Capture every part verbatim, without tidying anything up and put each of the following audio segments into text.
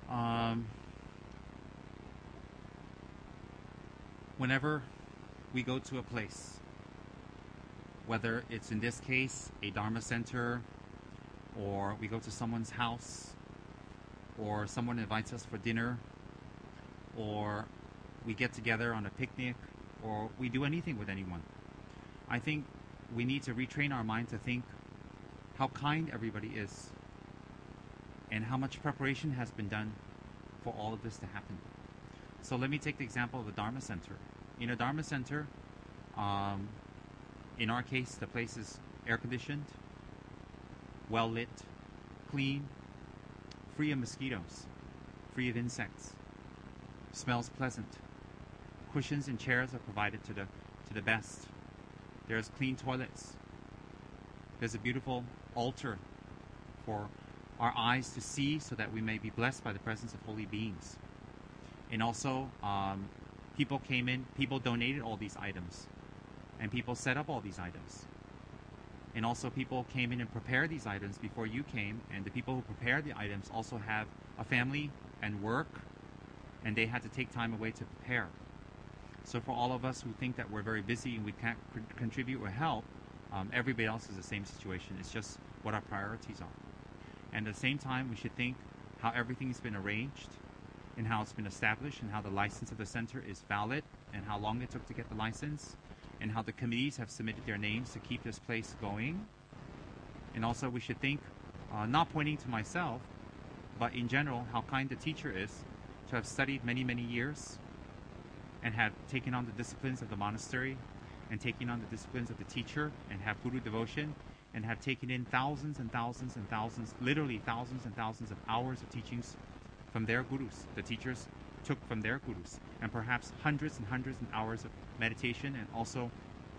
Um, whenever we go to a place, whether it's in this case a Dharma center, or we go to someone's house, or someone invites us for dinner, or we get together on a picnic, or we do anything with anyone, I think we need to retrain our mind to think how kind everybody is and how much preparation has been done for all of this to happen. So let me take the example of the Dharma Center. In a Dharma Center, um, in our case, the place is air conditioned, well lit, clean, free of mosquitoes, free of insects, smells pleasant. Cushions and chairs are provided to the to the best. There's clean toilets. There's a beautiful altar for our eyes to see so that we may be blessed by the presence of holy beings. And also, um, people came in, people donated all these items, and people set up all these items. And also people came in and prepared these items before you came, and the people who prepared the items also have a family and work, and they had to take time away to prepare. So for all of us who think that we're very busy and we can't c- contribute or help, um, everybody else is the same situation. It's just what our priorities are. And at the same time, we should think how everything's been arranged and how it's been established and how the license of the center is valid and how long it took to get the license and how the committees have submitted their names to keep this place going. And also we should think, uh, not pointing to myself, but in general, how kind the teacher is to have studied many, many years and have taken on the disciplines of the monastery and taken on the disciplines of the teacher and have guru devotion and have taken in thousands and thousands and thousands, literally thousands and thousands of hours of teachings from their gurus. The teachers took from their gurus, and perhaps hundreds and hundreds of hours of meditation and also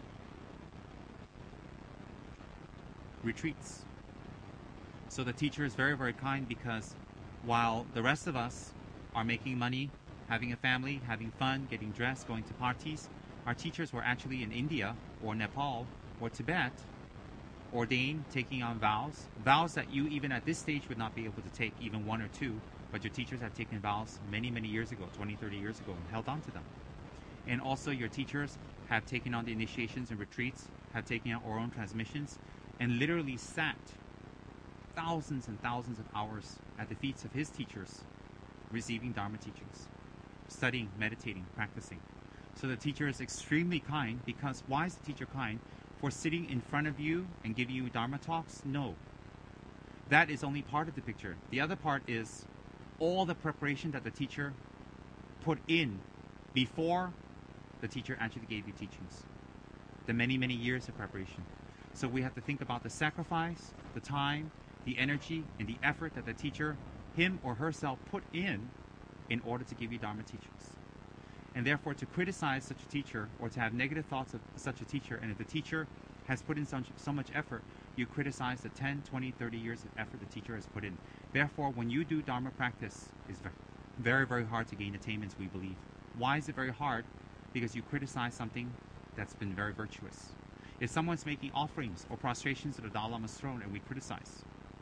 retreats. So the teacher is very, very kind because while the rest of us are making money, having a family, having fun, getting dressed, going to parties, our teachers were actually in India or Nepal or Tibet, ordained, taking on vows, vows that you even at this stage would not be able to take, even one or two, but your teachers have taken vows many, many years ago, twenty, thirty years ago, and held on to them. And also your teachers have taken on the initiations and retreats, have taken on oral transmissions, and literally sat thousands and thousands of hours at the feet of his teachers, receiving Dharma teachings, studying, meditating, practicing. So the teacher is extremely kind because why is the teacher kind? For sitting in front of you and giving you Dharma talks? No. That is only part of the picture. The other part is all the preparation that the teacher put in before the teacher actually gave you teachings. The many, many years of preparation. So we have to think about the sacrifice, the time, the energy, and the effort that the teacher, him or herself, put in in order to give you Dharma teachings. And therefore, to criticize such a teacher or to have negative thoughts of such a teacher, and if the teacher has put in so, so much effort, you criticize the ten, twenty, thirty years of effort the teacher has put in. Therefore, when you do Dharma practice, it's very, very hard to gain attainments, we believe. Why is it very hard? Because you criticize something that's been very virtuous. If someone's making offerings or prostrations to the Dalai Lama's throne and we criticize,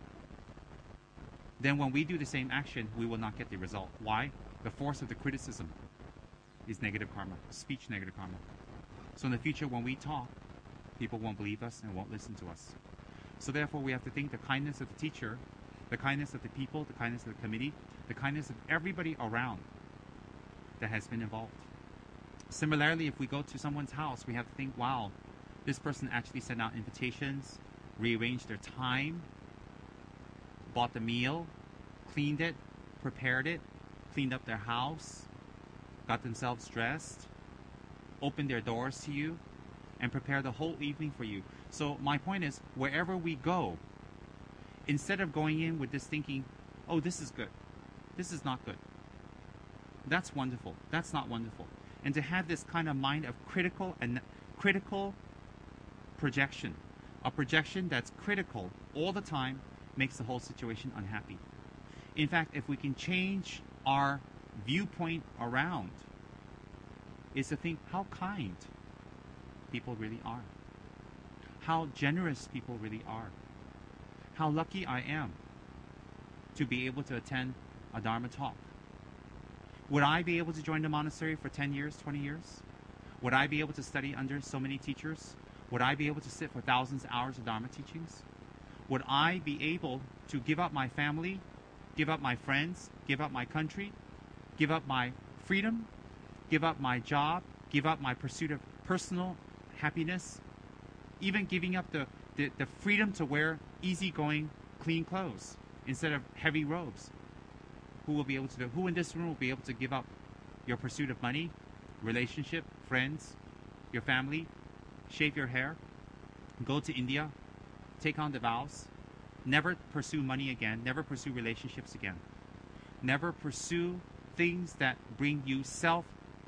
then when we do the same action, we will not get the result. Why? The force of the criticism is negative karma, speech negative karma. So in the future, when we talk, people won't believe us and won't listen to us. So therefore, we have to think the kindness of the teacher, the kindness of the people, the kindness of the committee, the kindness of everybody around that has been involved. Similarly, if we go to someone's house, we have to think, wow, this person actually sent out invitations, rearranged their time, bought the meal, cleaned it, prepared it, cleaned up their house, got themselves dressed, opened their doors to you, and prepared the whole evening for you. So my point is, wherever we go, instead of going in with this thinking, oh, this is good, this is not good, that's wonderful, that's not wonderful, and to have this kind of mind of critical and critical projection, a projection that's critical all the time, makes the whole situation unhappy. In fact, if we can change our viewpoint around, is to think how kind people really are, how generous people really are, how lucky I am to be able to attend a Dharma talk? Would I be able to join the monastery for ten years, twenty years? Would I be able to study under so many teachers? Would I be able to sit for thousands of hours of Dharma teachings? Would I be able to give up my family, give up my friends, give up my country, give up my freedom, give up my job, give up my pursuit of personal happiness, even giving up the, the, the freedom to wear easygoing, clean clothes instead of heavy robes? Who will be able to do? Who in this room will be able to give up your pursuit of money, relationship, friends, your family, shave your hair, go to India, take on the vows, never pursue money again, never pursue relationships again, never pursue things that bring you self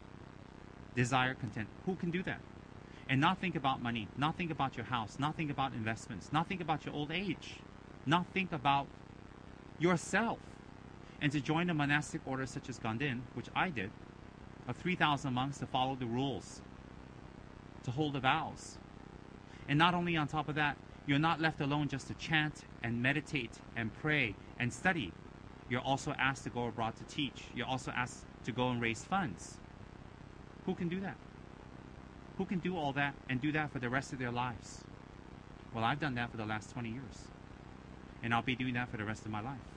desire content? Who can do that? And not think about money, not think about your house, not think about investments, not think about your old age, not think about yourself. And to join a monastic order such as Ganden, which I did, of three thousand monks, to follow the rules, to hold the vows. And not only on top of that, you're not left alone just to chant and meditate and pray and study. You're also asked to go abroad to teach. You're also asked to go and raise funds. Who can do that? Who can do all that and do that for the rest of their lives? Well, I've done that for the last twenty years. And I'll be doing that for the rest of my life.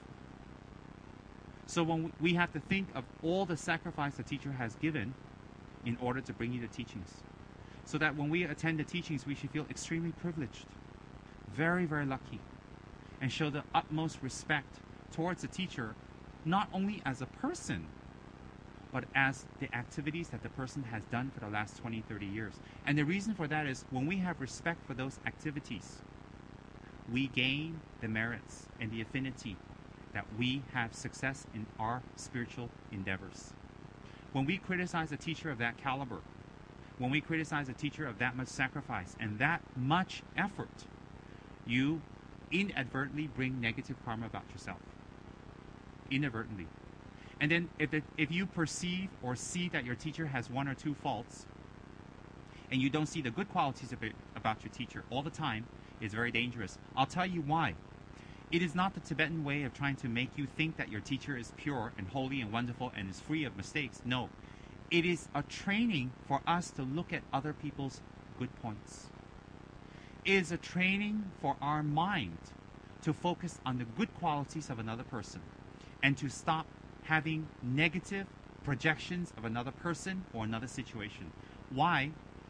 So when we have to think of all the sacrifice the teacher has given in order to bring you the teachings, so that when we attend the teachings, we should feel extremely privileged, very, very lucky, and show the utmost respect towards the teacher, not only as a person, but as the activities that the person has done for the last twenty, thirty years. And the reason for that is when we have respect for those activities, we gain the merits and the affinity that we have success in our spiritual endeavors. When we criticize a teacher of that caliber, when we criticize a teacher of that much sacrifice and that much effort, you inadvertently bring negative karma about yourself. Inadvertently. And then if, it, if you perceive or see that your teacher has one or two faults, and you don't see the good qualities of it, about your teacher all the time, it's very dangerous. I'll tell you why. It is not the Tibetan way of trying to make you think that your teacher is pure and holy and wonderful and is free of mistakes. No. It is a training for us to look at other people's good points. It is a training for our mind to focus on the good qualities of another person and to stop having negative projections of another person or another situation. Why?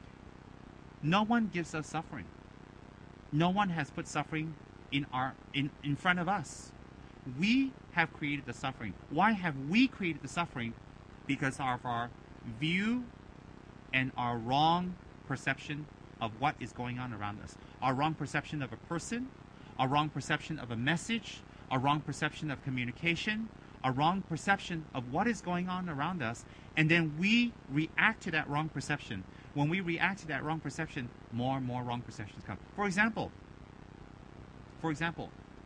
No one gives us suffering. No one has put suffering in our in, in front of us. We have created the suffering. Why have we created the suffering? Because of our view and our wrong perception of what is going on around us. Our wrong perception of a person, our wrong perception of a message, our wrong perception of communication, a wrong perception of what is going on around us, and then we react to that wrong perception. When we react to that wrong perception, more and more wrong perceptions come. For example, for example,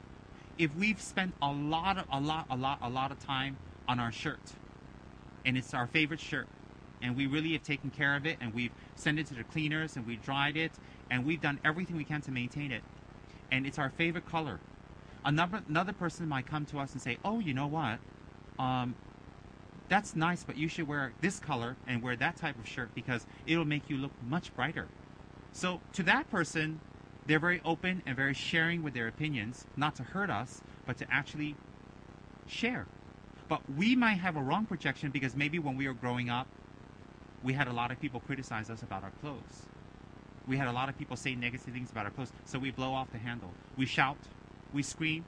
if we've spent a lot of a lot a lot a lot of time on our shirt, and it's our favorite shirt, and we really have taken care of it, and we've sent it to the cleaners, and we dried it, and we've done everything we can to maintain it, and it's our favorite color. Another another person might come to us and say, "Oh, you know what? Um, that's nice, but you should wear this color and wear that type of shirt because it'll make you look much brighter." So to that person, they're very open and very sharing with their opinions, not to hurt us, but to actually share. But we might have a wrong projection because maybe when we were growing up, we had a lot of people criticize us about our clothes. We had a lot of people say negative things about our clothes, so we blow off the handle. We shout, we scream,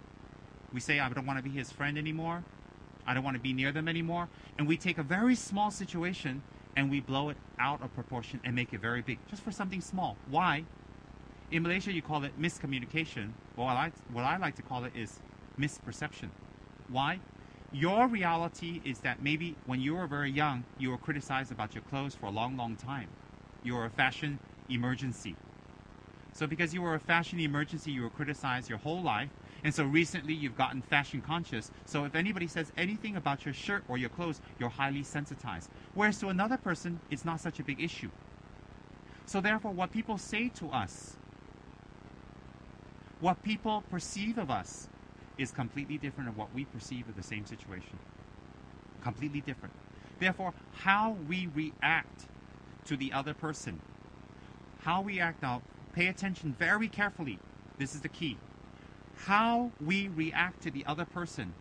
we say, "I don't want to be his friend anymore. I don't want to be near them anymore." And we take a very small situation and we blow it out of proportion and make it very big, just for something small. Why? In Malaysia, you call it miscommunication. Well, what I, what I like to call it is misperception. Why? Your reality is that maybe when you were very young, you were criticized about your clothes for a long, long time. You were a fashion emergency. So because you were a fashion emergency, you were criticized your whole life. And so recently you've gotten fashion conscious. So if anybody says anything about your shirt or your clothes, you're highly sensitized. Whereas to another person, it's not such a big issue. So therefore, what people say to us, what people perceive of us, is completely different of what we perceive of the same situation. Completely different. Therefore, how we react to the other person, how we act now, pay attention very carefully. This is the key. How we react to the other person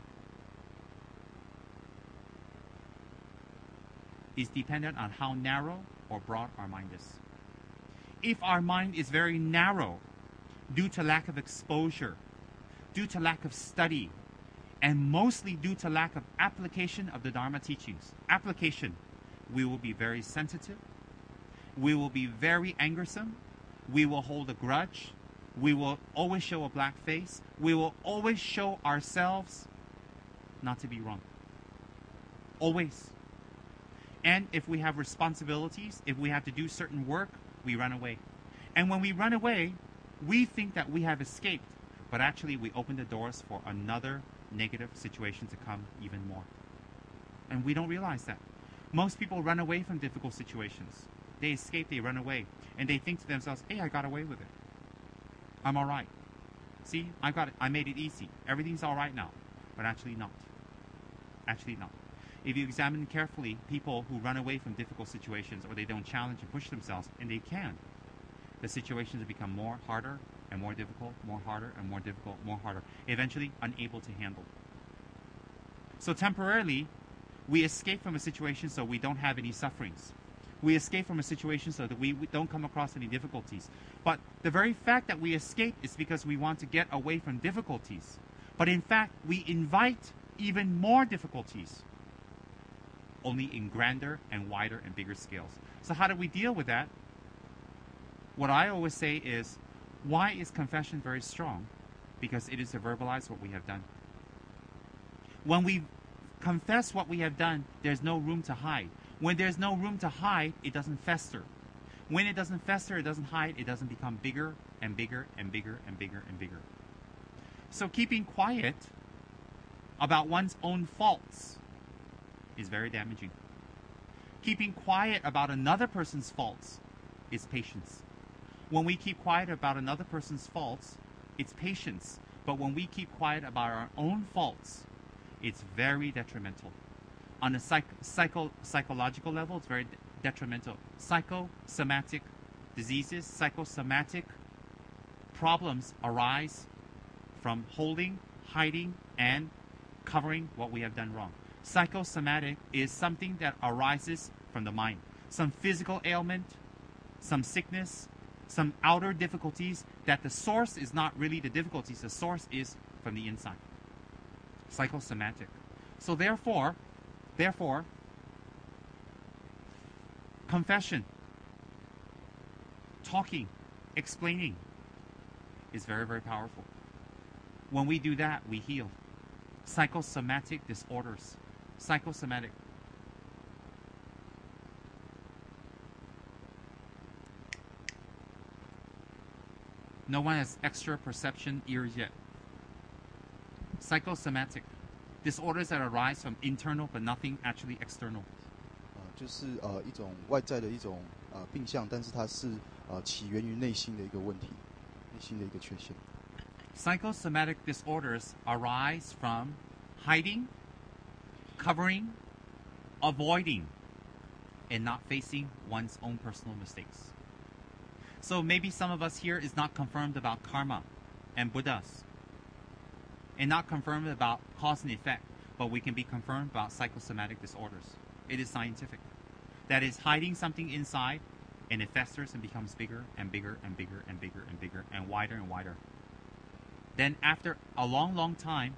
is dependent on how narrow or broad our mind is. If our mind is very narrow due to lack of exposure, due to lack of study, and mostly due to lack of application of the Dharma teachings, application, we will be very sensitive, we will be very angersome, we will hold a grudge, we will always show a black face, we will always show ourselves not to be wrong. Always. And if we have responsibilities, if we have to do certain work, we run away. And when we run away, we think that we have escaped, but actually we open the doors for another negative situation to come even more. And we don't realize that. Most people run away from difficult situations. They escape, they run away, and they think to themselves, hey, I got away with it. I'm all right. See, I got it. I made it easy. Everything's all right now. But actually not. Actually not. If you examine carefully people who run away from difficult situations or they don't challenge and push themselves, and they can, the situations become more harder and more difficult, more harder and more difficult, more harder, eventually unable to handle. So temporarily, we escape from a situation so we don't have any sufferings. We escape from a situation so that we, we don't come across any difficulties. But the very fact that we escape is because we want to get away from difficulties. But in fact, we invite even more difficulties, only in grander and wider and bigger scales. So how do we deal with that? What I always say is, why is confession very strong? Because it is to verbalize what we have done. When we confess what we have done, there's no room to hide. When there's no room to hide, it doesn't fester. When it doesn't fester, it doesn't hide, it doesn't become bigger and bigger and bigger and bigger and bigger. So keeping quiet about one's own faults is very damaging. Keeping quiet about another person's faults is patience. When we keep quiet about another person's faults, it's patience. But when we keep quiet about our own faults, it's very detrimental. On a psych psycho psychological level, it's very de detrimental. Psychosomatic diseases, psychosomatic problems arise from holding, hiding, and covering what we have done wrong. Psychosomatic is something that arises from the mind. Some physical ailment, some sickness, some outer difficulties that the source is not really the difficulties, the source is from the inside. Psychosomatic. So therefore, therefore, confession, talking, explaining is very, very powerful. When we do that, we heal. Psychosomatic disorders. Psychosomatic. No one has extra perception ears yet. Psychosomatic. Disorders that arise from internal but nothing actually external. 呃，就是呃一种外在的一种呃病象，但是它是呃起源于内心的一个问题，内心的一个缺陷。 Psychosomatic disorders arise from hiding, covering, avoiding, and not facing one's own personal mistakes. So maybe some of us here is not confirmed about karma and Buddhas, and not confirmed about cause and effect, but we can be confirmed about psychosomatic disorders. It is scientific. That is hiding something inside, and it festers and becomes bigger and bigger and bigger and bigger and bigger and wider and wider. Then after a long, long time,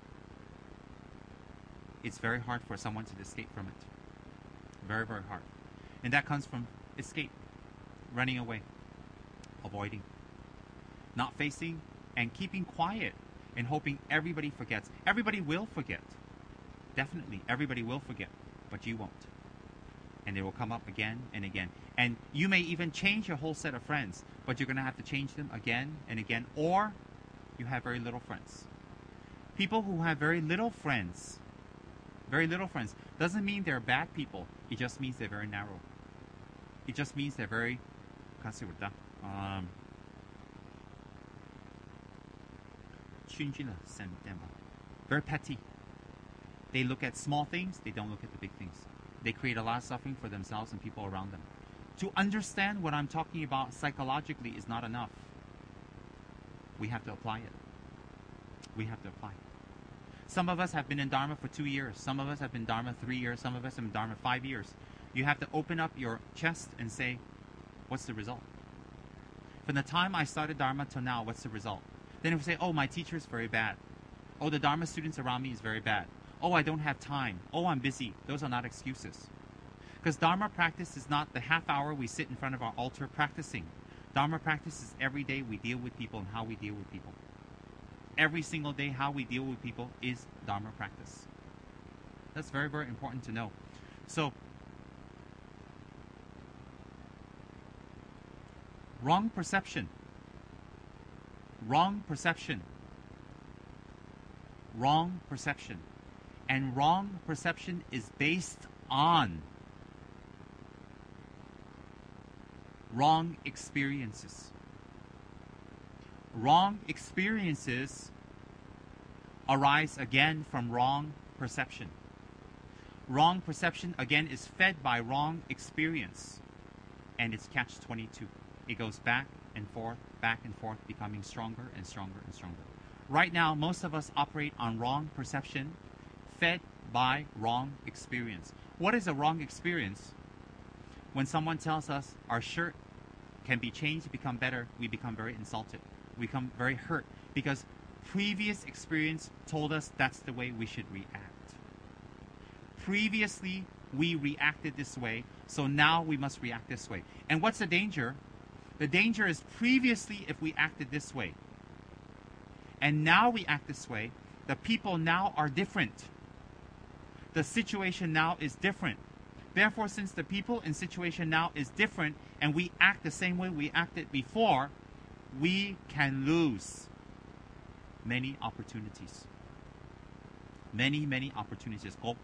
it's very hard for someone to escape from it. Very, very hard. And that comes from escape, running away, avoiding, not facing, and keeping quiet and hoping everybody forgets. Everybody will forget. Definitely, everybody will forget, but you won't. And they will come up again and again. And you may even change your whole set of friends, but you're going to have to change them again and again, or you have very little friends. People who have very little friends, very little friends, doesn't mean they're bad people. It just means they're very narrow. It just means they're very, um, very petty. They look at small things, they don't look at the big things. They create a lot of suffering for themselves and people around them. To understand what I'm talking about psychologically is not enough. We have to apply it. We have to apply it. Some of us have been in Dharma for two years. Some of us have been Dharma three years. Some of us have been Dharma five years. You have to open up your chest and say, what's the result? From the time I started Dharma till now, what's the result? Then if we say, oh, my teacher is very bad. Oh, the Dharma students around me is very bad. Oh, I don't have time. Oh, I'm busy. Those are not excuses. Because Dharma practice is not the half hour we sit in front of our altar practicing. Dharma practice is every day we deal with people and how we deal with people. Every single day, how we deal with people is Dharma practice. That's very, very important to know. So, wrong perception. Wrong perception. Wrong perception. And wrong perception is based on wrong experiences. Wrong experiences arise again from wrong perception. Wrong perception again is fed by wrong experience. And it's catch twenty-two. It goes back and forth, back and forth, becoming stronger and stronger and stronger. Right now, most of us operate on wrong perception, fed by wrong experience. What is a wrong experience? When someone tells us our shirt can be changed to become better, we become very insulted. We become very hurt because previous experience told us that's the way we should react. Previously, we reacted this way, so now we must react this way. And what's the danger? The danger is previously if we acted this way, and now we act this way, the people now are different. The situation now is different. Therefore, since the people and situation now is different, and we act the same way we acted before, we can lose many opportunities. Many, many opportunities. We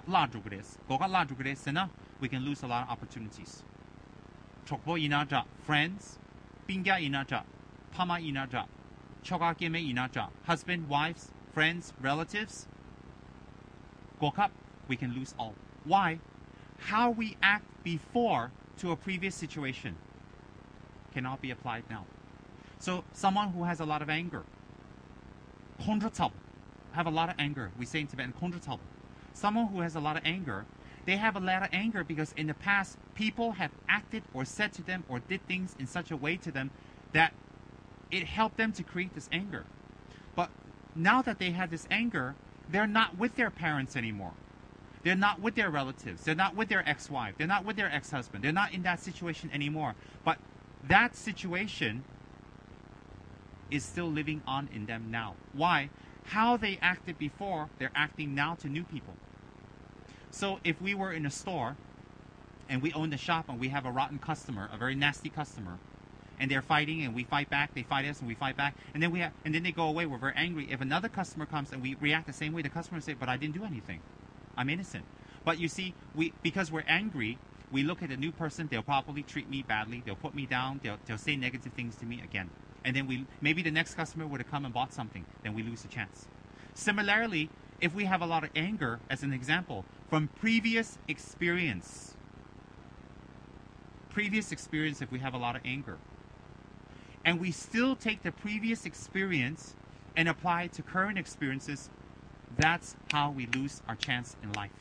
can lose a lot of opportunities. Chokbo inaja, friends, pingya inaja, pama inaja, chokakeme inaja, husband, wives, friends, relatives. Gokap, we can lose all. Why? How we act before to a previous situation cannot be applied now. So someone who has a lot of anger, kondratab, have a lot of anger. We say in Tibetan, kondratab. Someone who has a lot of anger, they have a lot of anger because in the past, people have acted or said to them or did things in such a way to them that it helped them to create this anger. But now that they have this anger, they're not with their parents anymore. They're not with their relatives. They're not with their ex-wife. They're not with their ex-husband. They're not in that situation anymore. But that situation is still living on in them now. Why? How they acted before, they're acting now to new people. So if we were in a store and we own the shop and we have a rotten customer, a very nasty customer, and they're fighting and we fight back, they fight us and we fight back, and then we have, and then they go away, we're very angry. If another customer comes and we react the same way, the customer will say, but I didn't do anything. I'm innocent. But you see, we because we're angry, we look at a new person, they'll probably treat me badly, they'll put me down, they'll, they'll say negative things to me again. And then we maybe the next customer would have come and bought something, then we lose a chance. Similarly, if we have a lot of anger, as an example, from previous experience, previous experience if we have a lot of anger, and we still take the previous experience and apply it to current experiences, that's how we lose our chance in life.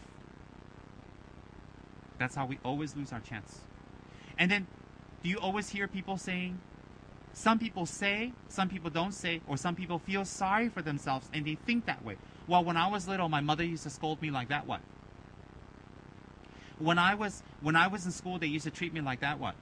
That's how we always lose our chance. And then, do you always hear people saying, some people say, some people don't say, or some people feel sorry for themselves and they think that way. Well, when I was little, my mother used to scold me like that, what? When I was when I was in school, they used to treat me like that, what?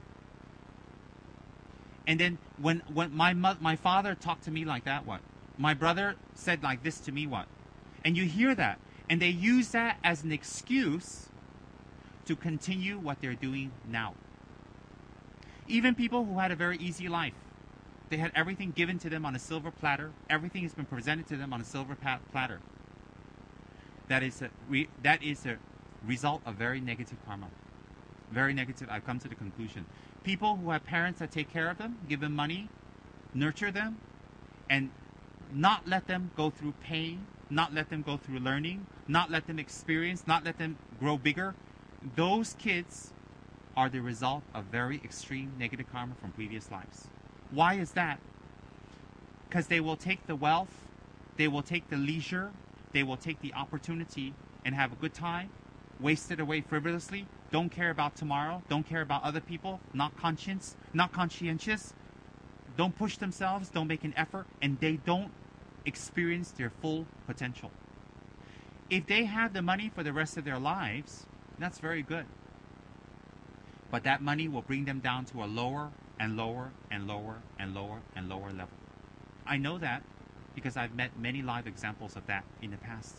And then when when my mo- my father talked to me like that, what? My brother said like this to me, what? And you hear that, and they use that as an excuse to continue what they're doing now. Even people who had a very easy life, they had everything given to them on a silver platter. Everything has been presented to them on a silver platter. That is a re- that is a result of very negative karma. Very negative. I've come to the conclusion. People who have parents that take care of them, give them money, nurture them, and not let them go through pain, not let them go through learning, not let them experience, not let them grow bigger, those kids are the result of very extreme negative karma from previous lives. Why is that? Because they will take the wealth, they will take the leisure, they will take the opportunity and have a good time, waste it away frivolously, don't care about tomorrow, don't care about other people, not conscious, not conscientious, don't push themselves, don't make an effort, and they don't experience their full potential. If they have the money for the rest of their lives, that's very good. But that money will bring them down to a lower and lower and lower and lower and lower level. I know that because I've met many live examples of that in the past.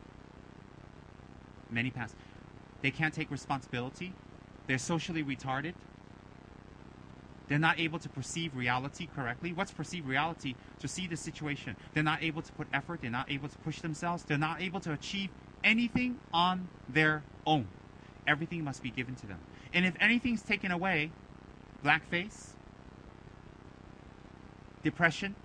Many past. They can't take responsibility. They're socially retarded. They're not able to perceive reality correctly. What's perceived reality? To see the situation. They're not able to put effort. They're not able to push themselves. They're not able to achieve anything on their own. Everything must be given to them. And if anything's taken away, blackface, depression,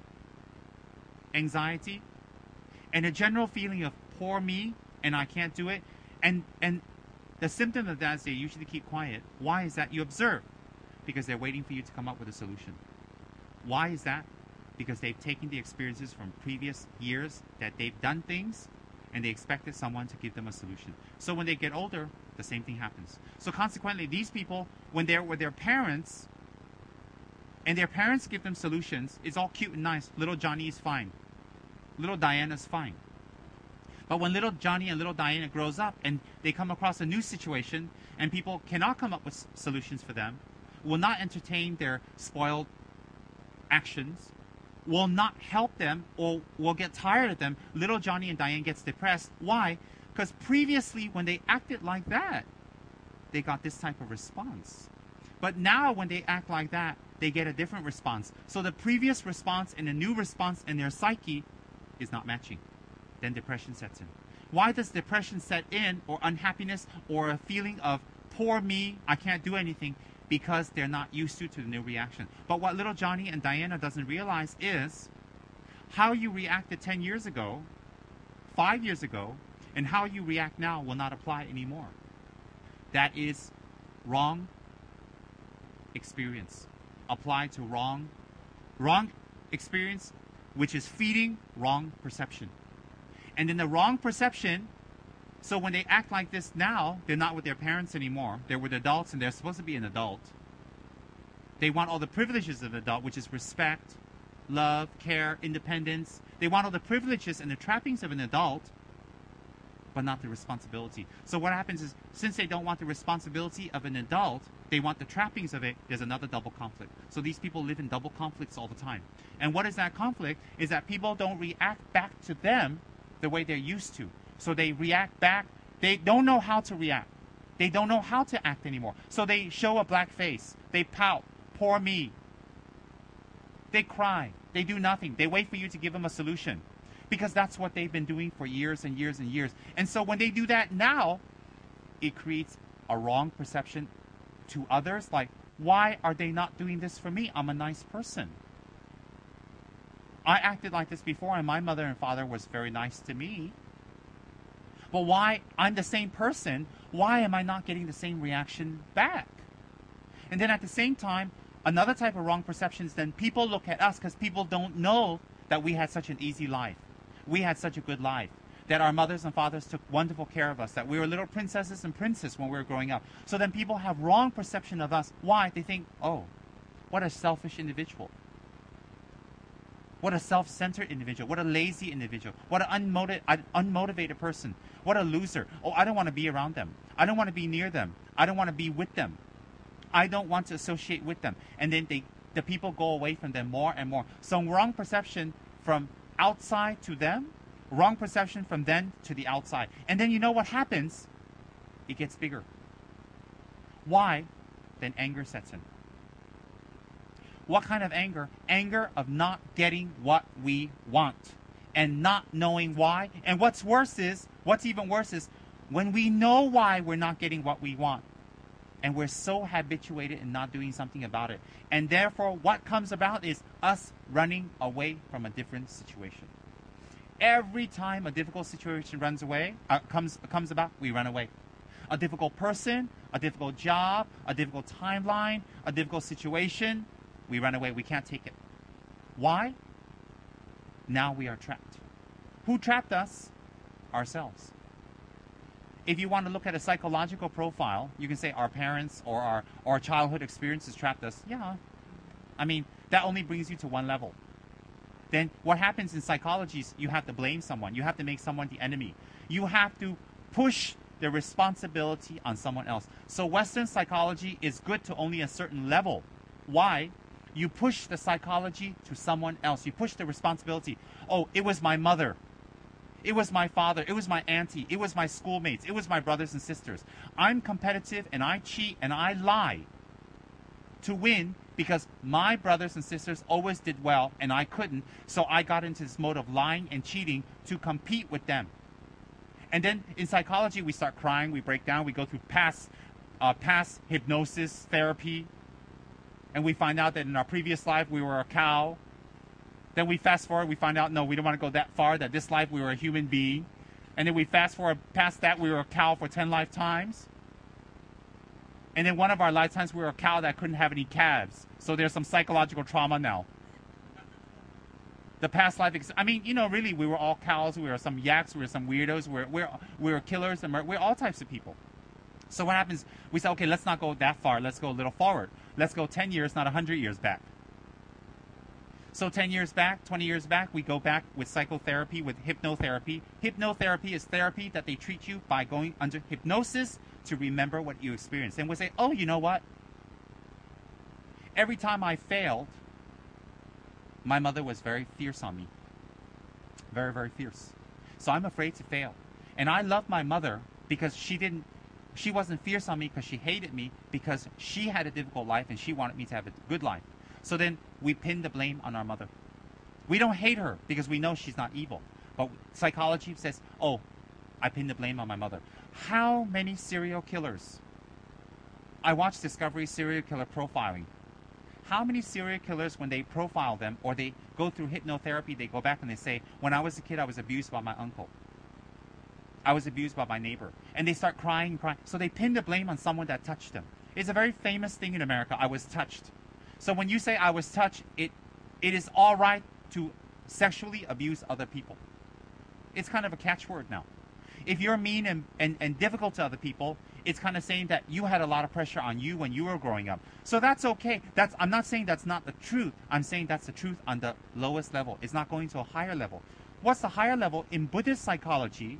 anxiety, and a general feeling of poor me and I can't do it. And, and the symptom of that is they usually keep quiet. Why is that? You observe. Because they're waiting for you to come up with a solution. Why is that? Because they've taken the experiences from previous years that they've done things and they expected someone to give them a solution. So when they get older, the same thing happens. So consequently, these people, when they're with their parents and their parents give them solutions, it's all cute and nice. Little Johnny is fine. Little Diana's fine. But when little Johnny and little Diana grows up and they come across a new situation and people cannot come up with solutions for them, will not entertain their spoiled actions, will not help them, or will get tired of them, little Johnny and Diane gets depressed. Why? Because previously when they acted like that, they got this type of response. But now when they act like that, they get a different response. So the previous response and the new response in their psyche is not matching. Then depression sets in. Why does depression set in, or unhappiness, or a feeling of poor me, I can't do anything? Because they're not used to, to the new reaction. But what little Johnny and Diana doesn't realize is how you reacted ten years ago, five years ago, and how you react now will not apply anymore. That is wrong experience. Applied to wrong, wrong experience, which is feeding wrong perception. And in the wrong perception, so when they act like this now, they're not with their parents anymore. They're with adults and they're supposed to be an adult. They want all the privileges of an adult, which is respect, love, care, independence. They want all the privileges and the trappings of an adult, but not the responsibility. So what happens is, since they don't want the responsibility of an adult, they want the trappings of it, there's another double conflict. So these people live in double conflicts all the time. And what is that conflict? Is that people don't react back to them the way they're used to. So they react back. They don't know how to react. They don't know how to act anymore. So they show a black face. They pout. Poor me. They cry. They do nothing. They wait for you to give them a solution. Because that's what they've been doing for years and years and years. And so when they do that now, it creates a wrong perception to others. Like, why are they not doing this for me? I'm a nice person. I acted like this before and my mother and father was very nice to me. But why, I'm the same person, why am I not getting the same reaction back? And then at the same time, another type of wrong perception is then people look at us because people don't know that we had such an easy life. We had such a good life. That our mothers and fathers took wonderful care of us. That we were little princesses and princes when we were growing up. So then people have wrong perception of us. Why? They think, oh, what a selfish individual. What a self-centered individual. What a lazy individual. What an unmotiv- unmotivated person. What a loser. Oh, I don't want to be around them. I don't want to be near them. I don't want to be with them. I don't want to associate with them. And then they, the people go away from them more and more. So wrong perception from outside to them. Wrong perception from them to the outside. And then you know what happens? It gets bigger. Why? Then anger sets in. What kind of anger? Anger of not getting what we want and not knowing why. And what's worse is, what's even worse is, when we know why we're not getting what we want, And we're so habituated in not doing something about it. And therefore, what comes about is us running away from a different situation. Every time a difficult situation runs away, uh, comes comes about, we run away. A difficult person, a difficult job, a difficult timeline, a difficult situation, we run away. We can't take it. Why? Now we are trapped. Who trapped us? Ourselves. If you want to look at a psychological profile, you can say our parents or our, our childhood experiences trapped us. Yeah. I mean, that only brings you to one level. Then what happens in psychology is you have to blame someone. You have to make someone the enemy. You have to push the responsibility on someone else. So Western psychology is good to only a certain level. Why? You push the psychology to someone else. You push the responsibility. Oh, it was my mother. It was my father. It was my auntie. It was my schoolmates. It was my brothers and sisters. I'm competitive and I cheat and I lie to win because my brothers and sisters always did well and I couldn't. So I got into this mode of lying and cheating to compete with them. And then in psychology, we start crying, we break down, we go through past, uh, past hypnosis therapy. And we find out that in our previous life, we were a cow. Then we fast forward, we find out, no, we don't want to go that far, that this life we were a human being. And then we fast forward past that, we were a cow for ten lifetimes. And then one of our lifetimes, we were a cow that couldn't have any calves. So there's some psychological trauma now. The past life, ex- I mean, you know, really, we were all cows, we were some yaks, we were some weirdos, we were, we were, we were killers, and we're all types of people. So what happens, we say, okay, let's not go that far, let's go a little forward. Let's go ten years, not one hundred years back. So ten years back, twenty years back, we go back with psychotherapy, with hypnotherapy. Hypnotherapy is therapy that they treat you by going under hypnosis to remember what you experienced. And we say, oh, you know what? Every time I failed, my mother was very fierce on me. Very, very fierce. So I'm afraid to fail. And I love my mother because she didn't, she wasn't fierce on me because she hated me, because she had a difficult life and she wanted me to have a good life. So then we pin the blame on our mother. We don't hate her because we know she's not evil. But psychology says, oh, I pin the blame on my mother. How many serial killers? I watched Discovery serial killer profiling. How many serial killers, when they profile them or they go through hypnotherapy, they go back and they say, when I was a kid, I was abused by my uncle. I was abused by my neighbor. And they start crying and crying. So they pin the blame on someone that touched them. It's a very famous thing in America. I was touched. So when you say I was touched, it it is all right to sexually abuse other people. It's kind of a catchword now. If you're mean and, and, and difficult to other people, it's kind of saying that you had a lot of pressure on you when you were growing up. So that's okay. That's I'm not saying that's not the truth. I'm saying that's the truth on the lowest level. It's not going to a higher level. What's the higher level? In Buddhist psychology,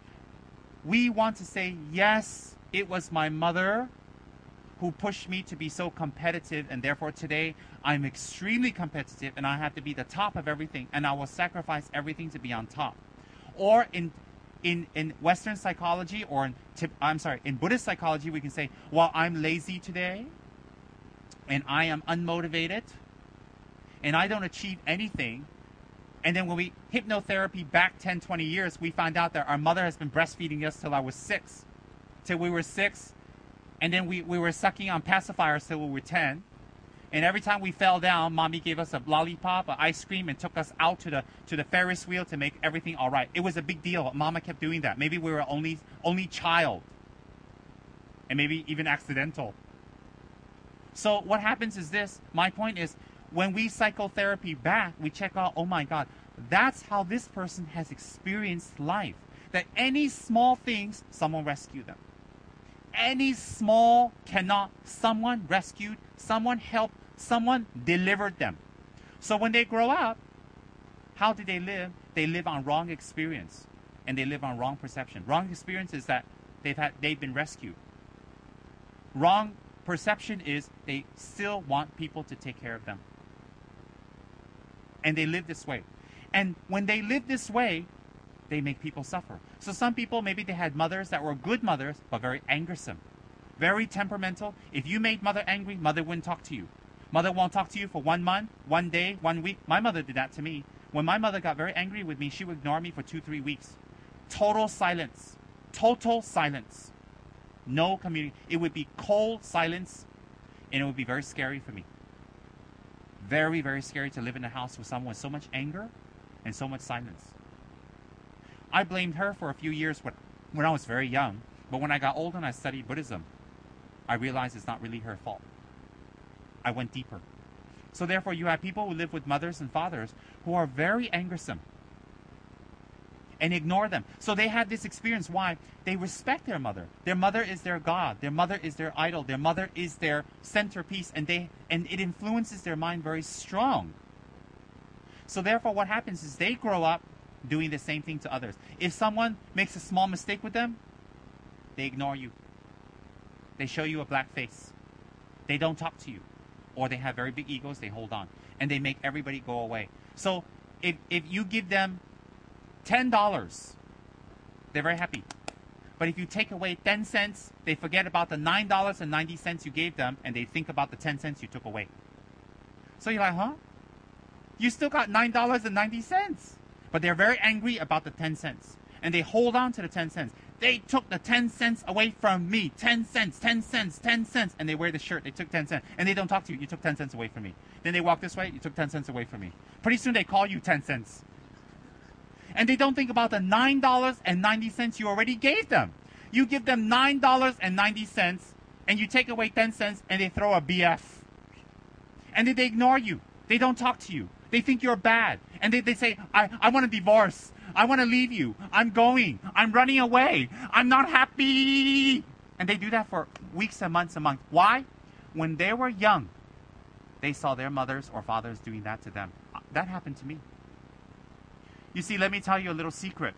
we want to say, yes, it was my mother who pushed me to be so competitive, and therefore today I'm extremely competitive and I have to be the top of everything and I will sacrifice everything to be on top. Or in in in Western psychology, or in I'm sorry, in Buddhist psychology, we can say, well, I'm lazy today and I am unmotivated and I don't achieve anything. And then when we hypnotherapy back ten, twenty years, we find out that our mother has been breastfeeding us till I was six. Till we were six. And then we, we were sucking on pacifiers till we were ten. And every time we fell down, mommy gave us a lollipop, an ice cream, and took us out to the to the Ferris wheel to make everything all right. It was a big deal. Mama kept doing that. Maybe we were only only child. And maybe even accidental. So what happens is this. My point is, when we psychotherapy back, we check out, oh my God, that's how this person has experienced life. That any small things, someone rescued them. Any small cannot, someone rescued, someone helped, someone delivered them. So when they grow up, how do they live? They live on wrong experience, and they live on wrong perception. Wrong experience is that they've had they've been rescued. Wrong perception is they still want people to take care of them. And they live this way. And when they live this way, they make people suffer. So some people, maybe they had mothers that were good mothers, but very angersome, very temperamental. If you made mother angry, mother wouldn't talk to you. Mother won't talk to you for one month, one day, one week. My mother did that to me. When my mother got very angry with me, she would ignore me for two, three weeks. Total silence. Total silence. No community. It would be cold silence, and it would be very scary for me. Very, very scary to live in a house with someone with so much anger and so much silence. I blamed her for a few years when, when I was very young, but when I got older and I studied Buddhism, I realized it's not really her fault. I went deeper. So therefore, you have people who live with mothers and fathers who are very angersome and ignore them. So they have this experience. Why? They respect their mother. Their mother is their God. Their mother is their idol. Their mother is their centerpiece, and they and it influences their mind very strong. So therefore, what happens is they grow up doing the same thing to others. If someone makes a small mistake with them, they ignore you. They show you a black face. They don't talk to you. Or they have very big egos, they hold on. And they make everybody go away. So if, if you give them ten dollars, they're very happy. But if you take away ten cents, they forget about the nine dollars and ninety cents you gave them, and they think about the ten cents you took away. So you're like, huh? You still got nine dollars and ninety cents. But they're very angry about the ten cents. And they hold on to the ten cents. They took the ten cents away from me. ten cents, ten cents, ten cents. And they wear the shirt. They took ten cents. And they don't talk to you. You took ten cents away from me. Then they walk this way. You took ten cents away from me. Pretty soon they call you ten cents. And they don't think about the nine dollars and ninety cents you already gave them. You give them nine dollars and ninety cents. And you take away ten cents. And they throw a B F. And then they ignore you. They don't talk to you. They think you're bad. And they, they say, I, I want a divorce. I want to leave you. I'm going. I'm running away. I'm not happy. And they do that for weeks and months and months. Why? When they were young, they saw their mothers or fathers doing that to them. That happened to me. You see, let me tell you a little secret.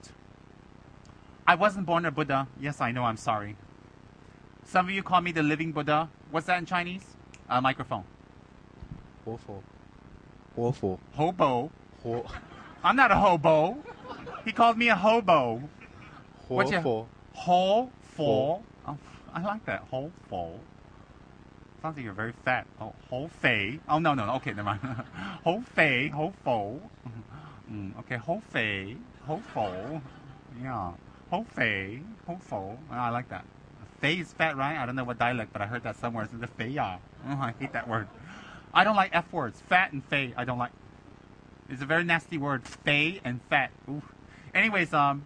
I wasn't born a Buddha. Yes, I know. I'm sorry. Some of you call me the living Buddha. What's that in Chinese? Uh, microphone. 活佛，活佛， Hobo. 活 I'm not a hobo. He called me a hobo. 活 What's your- 佛， Ho fo. Oh, I like that. Ho fo. Sounds like you're very fat. Oh, ho fei. Oh, no, no, no. Okay, never mind. Ho fei. Ho fo. Mm, okay, ho fei. Ho fo. Yeah. Ho fei. Ho fo. Oh, I like that. Fei is fat, right? I don't know what dialect, but I heard that somewhere. It's the fei. Yeah. Oh, I hate that word. I don't like F words. Fat and fei. I don't like. It's a very nasty word. Fei and fat. Ooh. Anyways, um,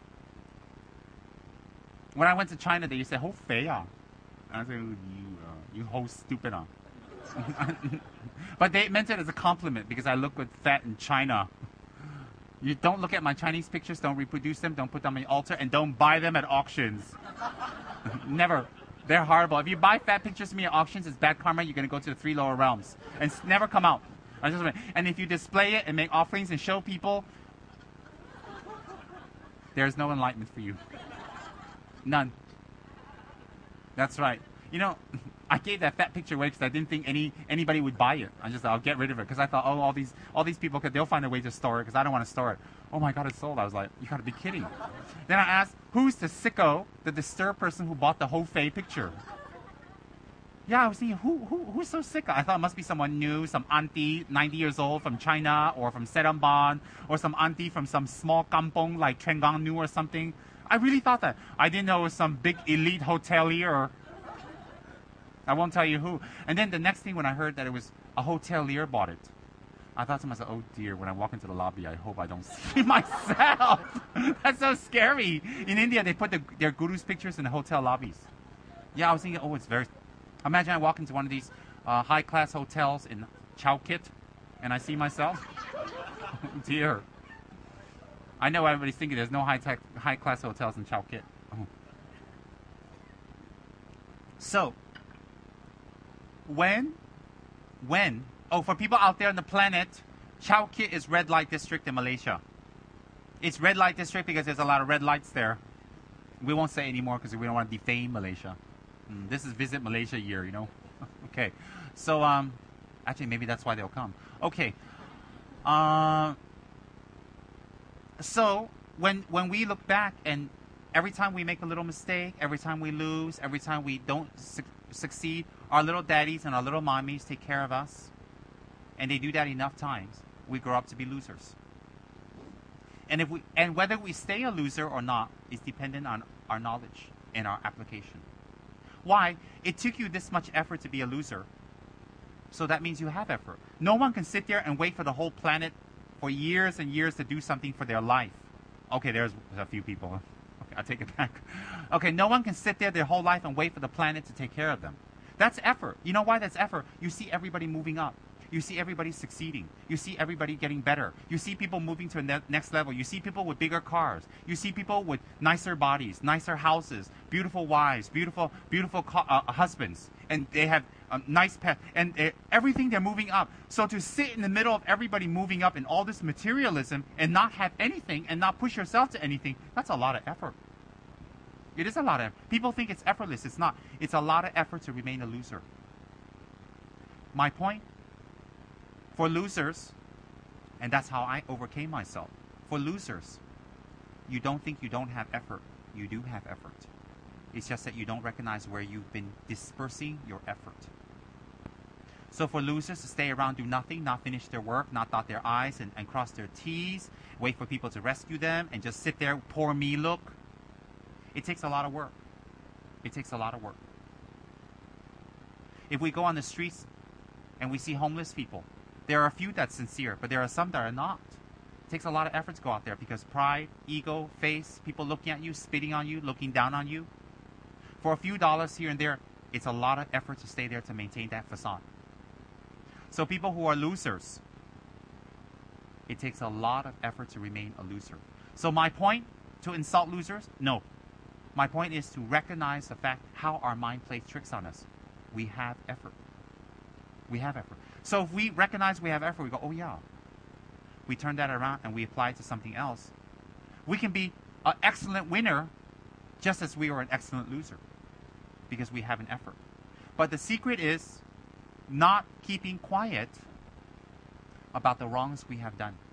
when I went to China, they used to say, "Ho fei ah." I said, "You, uh, you ho stupid ah." But they meant it as a compliment because I look good fat in China. You don't look at my Chinese pictures. Don't reproduce them. Don't put them on the altar, and don't buy them at auctions. Never. They're horrible. If you buy fat pictures of me at auctions, it's bad karma. You're gonna go to the three lower realms and s- never come out. I just and if you display it and make offerings and show people, there's no enlightenment for you. None. That's right. You know, I gave that fat picture away because I didn't think any anybody would buy it. I just I'll get rid of it because I thought, oh, all these all these people could they'll find a way to store it because I don't want to store it. Oh my God, it's sold. I was like, you gotta be kidding. Then I asked, who's the sicko, the disturbed person who bought the Ho Fei picture? Yeah, I was thinking, who, who who's so sick? I thought it must be someone new, some auntie, ninety years old from China or from Seremban, or some auntie from some small kampong like Trengganu or something. I really thought that. I didn't know it was some big elite hotelier or I won't tell you who. And then the next thing when I heard that it was a hotelier bought it, I thought to myself, oh dear, when I walk into the lobby, I hope I don't see myself. That's so scary. In India, they put the, their gurus' pictures in the hotel lobbies. Yeah, I was thinking, oh, it's very... Imagine I walk into one of these uh, high-class hotels in Chowkit, and I see myself. Dear. I know everybody's thinking there's no high-tech, high-class hotels in Chowkit. Oh. So, when, when, oh, for people out there on the planet, Chowkit is red light district in Malaysia. It's red light district because there's a lot of red lights there. We won't say anymore because we don't want to defame Malaysia. Mm, this is Visit Malaysia year, you know. Okay, so um, actually maybe that's why they'll come. Okay, uh, so when when we look back and every time we make a little mistake, every time we lose, every time we don't su- succeed, our little daddies and our little mommies take care of us, and they do that enough times, we grow up to be losers. And if we and whether we stay a loser or not is dependent on our knowledge and our application. Why? It took you this much effort to be a loser. So that means you have effort. No one can sit there and wait for the whole planet for years and years to do something for their life. Okay, there's a few people. Okay, I take it back. Okay, no one can sit there their whole life and wait for the planet to take care of them. That's effort. You know why that's effort? You see everybody moving up. You see everybody succeeding. You see everybody getting better. You see people moving to the ne- next level. You see people with bigger cars. You see people with nicer bodies, nicer houses, beautiful wives, beautiful, beautiful co- uh, husbands, and they have um, nice pets, and uh, everything they're moving up. So to sit in the middle of everybody moving up in all this materialism and not have anything and not push yourself to anything, that's a lot of effort. It is a lot of effort. People think it's effortless. It's not. It's a lot of effort to remain a loser. My point? For losers, and that's how I overcame myself. For losers, you don't think you don't have effort. You do have effort. It's just that you don't recognize where you've been dispersing your effort. So for losers to stay around, do nothing, not finish their work, not dot their I's and, and cross their T's, wait for people to rescue them, and just sit there, poor me look, it takes a lot of work. It takes a lot of work. If we go on the streets and we see homeless people, there are a few that's sincere, but there are some that are not. It takes a lot of effort to go out there because pride, ego, face, people looking at you, spitting on you, looking down on you. For a few dollars here and there, it's a lot of effort to stay there to maintain that facade. So people who are losers, it takes a lot of effort to remain a loser. So my point, to insult losers? No. My point is to recognize the fact how our mind plays tricks on us. We have effort. We have effort. So if we recognize we have effort, we go, oh yeah. We turn that around and we apply it to something else. We can be an excellent winner just as we are an excellent loser because we have an effort. But the secret is not keeping quiet about the wrongs we have done.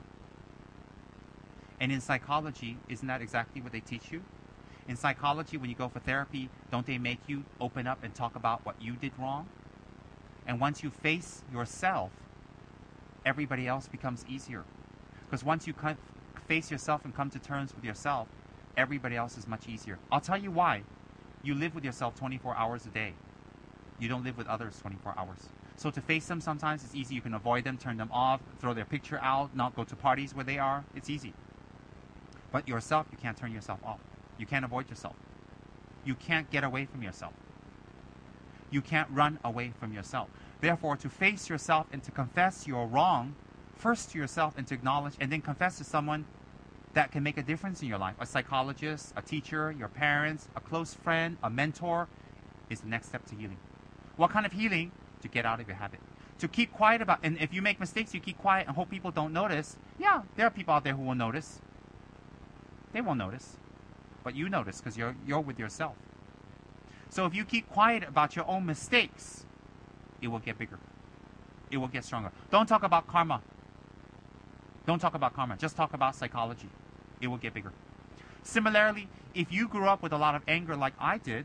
And in psychology, isn't that exactly what they teach you? In psychology, when you go for therapy, don't they make you open up and talk about what you did wrong? And once you face yourself, everybody else becomes easier. Because once you face yourself and come to terms with yourself, everybody else is much easier. I'll tell you why. You live with yourself twenty-four hours a day. You don't live with others twenty-four hours. So to face them sometimes it's easy. You can avoid them, turn them off, throw their picture out, not go to parties where they are. It's easy. But yourself, you can't turn yourself off. You can't avoid yourself. You can't get away from yourself. You can't run away from yourself. Therefore, to face yourself and to confess your wrong, first to yourself and to acknowledge, and then confess to someone that can make a difference in your life. A psychologist, a teacher, your parents, a close friend, a mentor, is the next step to healing. What kind of healing? To get out of your habit. To keep quiet about, and if you make mistakes, you keep quiet and hope people don't notice. Yeah, there are people out there who will notice. They won't notice. But you notice because you're, you're with yourself. So if you keep quiet about your own mistakes, it will get bigger. It will get stronger. Don't talk about karma. Don't talk about karma. Just talk about psychology. It will get bigger. Similarly, if you grew up with a lot of anger like I did,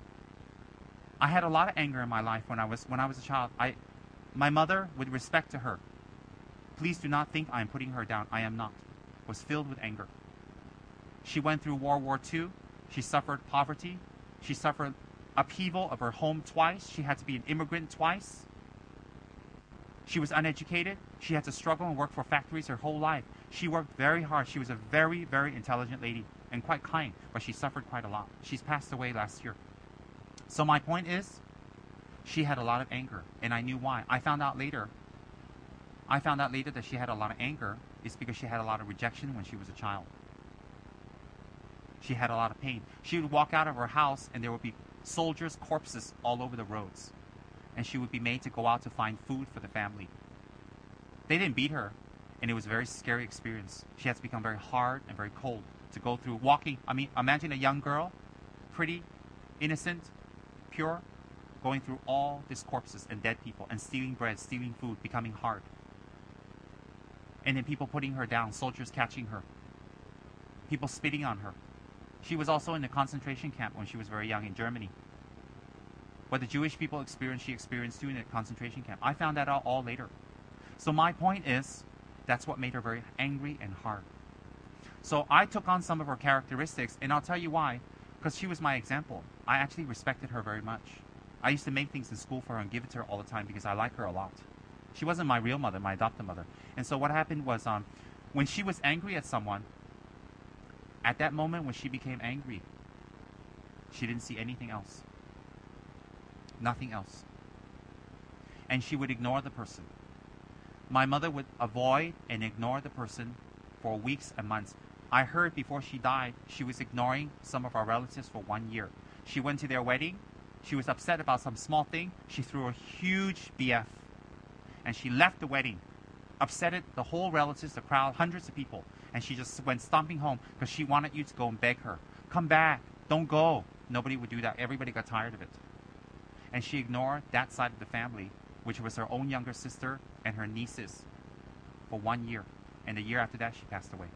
I had a lot of anger in my life when I was when I was a child. I, my mother, with respect to her, please do not think I am putting her down. I am not. Was filled with anger. She went through World War Two. She suffered poverty. She suffered upheaval of her home twice. She had to be an immigrant twice. She was uneducated. She had to struggle and work for factories her whole life. She worked very hard. She was a very, very intelligent lady and quite kind, but she suffered quite a lot. She's passed away last year. So my point is, she had a lot of anger, and I knew why. I found out later. I found out later that she had a lot of anger is because she had a lot of rejection when she was a child. She had a lot of pain. She would walk out of her house and there would be soldiers' corpses all over the roads. And she would be made to go out to find food for the family. They didn't beat her, and it was a very scary experience. She had to become very hard and very cold to go through walking. I mean, imagine a young girl, pretty, innocent, pure, going through all these corpses and dead people and stealing bread, stealing food, becoming hard. And then people putting her down, soldiers catching her, people spitting on her. She was also in a concentration camp when she was very young in Germany. What the Jewish people experienced, she experienced too in a concentration camp. I found that out all later. So my point is, that's what made her very angry and hard. So I took on some of her characteristics, and I'll tell you why. because she was my example. I actually respected her very much. I used to make things in school for her and give it to her all the time because I like her a lot. She wasn't my real mother, my adopted mother. And so what happened was, um, when she was angry at someone, at that moment when she became angry, she didn't see anything else. Nothing else. And she would ignore the person. My mother would avoid and ignore the person for weeks and months. I heard before she died, she was ignoring some of our relatives for one year. She went to their wedding. She was upset about some small thing. She threw a huge B F. And she left the wedding. Upset it, the whole relatives, the crowd, hundreds of people. And she just went stomping home because she wanted you to go and beg her. Come back. Don't go. Nobody would do that. Everybody got tired of it. And she ignored that side of the family, which was her own younger sister and her nieces, for one year. And the year after that, she passed away.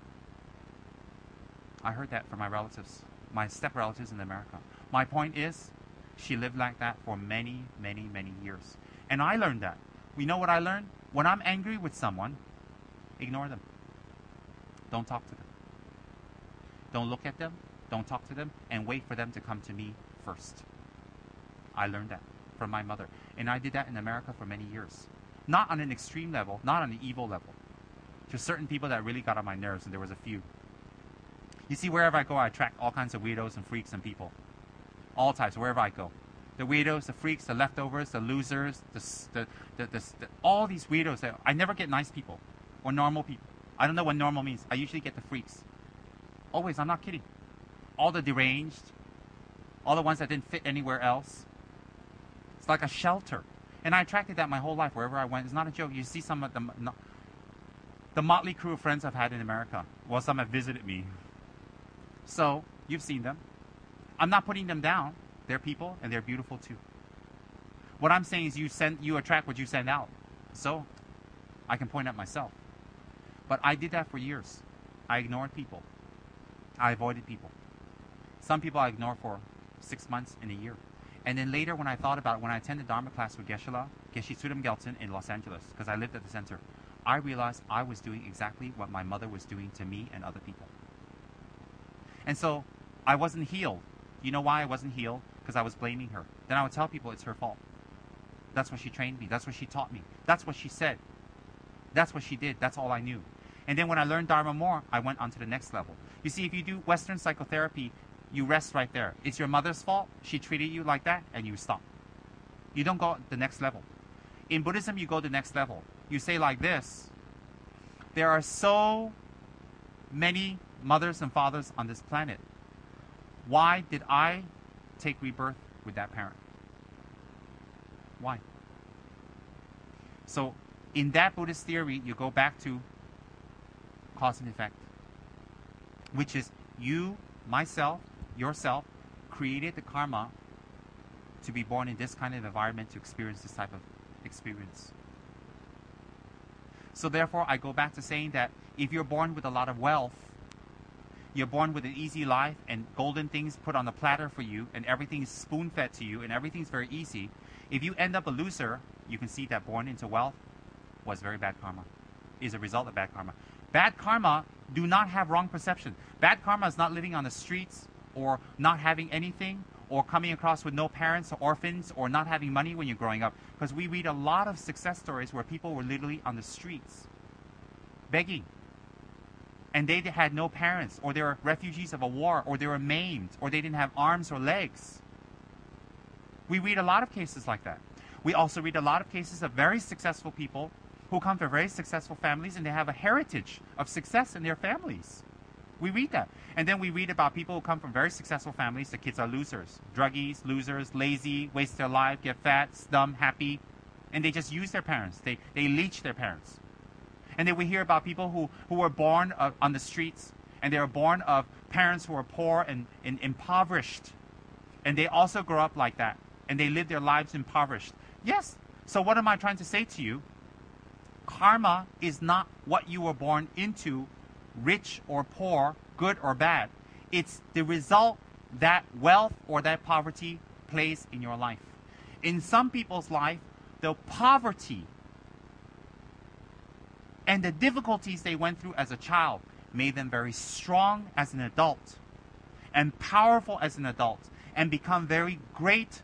I heard that from my relatives, my step-relatives in America. My point is, she lived like that for many, many, many years. And I learned that. You know what I learned? When I'm angry with someone, ignore them. Don't talk to them. Don't look at them. Don't talk to them. And wait for them to come to me first. I learned that from my mother. And I did that in America for many years. Not on an extreme level, not on an evil level. Just certain people that really got on my nerves, and there was a few. You see, wherever I go, I attract all kinds of weirdos and freaks and people. All types, wherever I go. The weirdos, the freaks, the leftovers, the losers, the, the, the, the, the all these weirdos. That, I never get nice people or normal people. I don't know what normal means. I usually get the freaks. Always, I'm not kidding. All the deranged, all the ones that didn't fit anywhere else. It's like a shelter. And I attracted that my whole life, wherever I went. It's not a joke. You see some of the, the motley crew of friends I've had in America. Well, some have visited me. So, you've seen them. I'm not putting them down. They're people, and they're beautiful too. What I'm saying is you send, you attract what you send out. So, I can point at myself. But I did that for years. I ignored people. I avoided people. Some people I ignored for six months and a year. And then later when I thought about it, when I attended Dharma class with Geshe-la, Geshe Tsurim Gyaltsen in Los Angeles, because I lived at the center, I realized I was doing exactly what my mother was doing to me and other people. And so, I wasn't healed. You know why I wasn't healed? Because I was blaming her. Then I would tell people it's her fault. That's what she trained me. That's what she taught me. That's what she said. That's what she did. That's all I knew. And then when I learned Dharma more, I went on to the next level. You see, if you do Western psychotherapy, you rest right there. It's your mother's fault. She treated you like that, and you stop. You don't go the next level. In Buddhism, you go the next level. You say like this: there are so many mothers and fathers on this planet. Why did I take rebirth with that parent? Why? So, in that Buddhist theory, you go back to cause and effect, which is you, myself, yourself, created the karma to be born in this kind of environment to experience this type of experience. So therefore, I go back to saying that if you're born with a lot of wealth, you're born with an easy life and golden things put on the platter for you and everything is spoon-fed to you and everything's very easy. If you end up a loser, you can see that born into wealth was very bad karma, is a result of bad karma. Bad karma do not have wrong perception. Bad karma is not living on the streets or not having anything or coming across with no parents or orphans or not having money when you're growing up. Because we read a lot of success stories where people were literally on the streets begging. And they had no parents, or they were refugees of a war, or they were maimed, or they didn't have arms or legs. We read a lot of cases like that. We also read a lot of cases of very successful people who come from very successful families and they have a heritage of success in their families. We read that. And then we read about people who come from very successful families. The kids are losers, druggies, losers, lazy, waste their life, get fat, dumb, happy, and they just use their parents. They, they leech their parents. And then we hear about people who, who were born uh, on the streets, and they were born of parents who were poor and, and impoverished. And they also grow up like that, and they live their lives impoverished. Yes, so what am I trying to say to you? Karma is not what you were born into, rich or poor, good or bad. It's the result that wealth or that poverty plays in your life. In some people's life, the poverty and the difficulties they went through as a child made them very strong as an adult. and powerful as an adult and become very great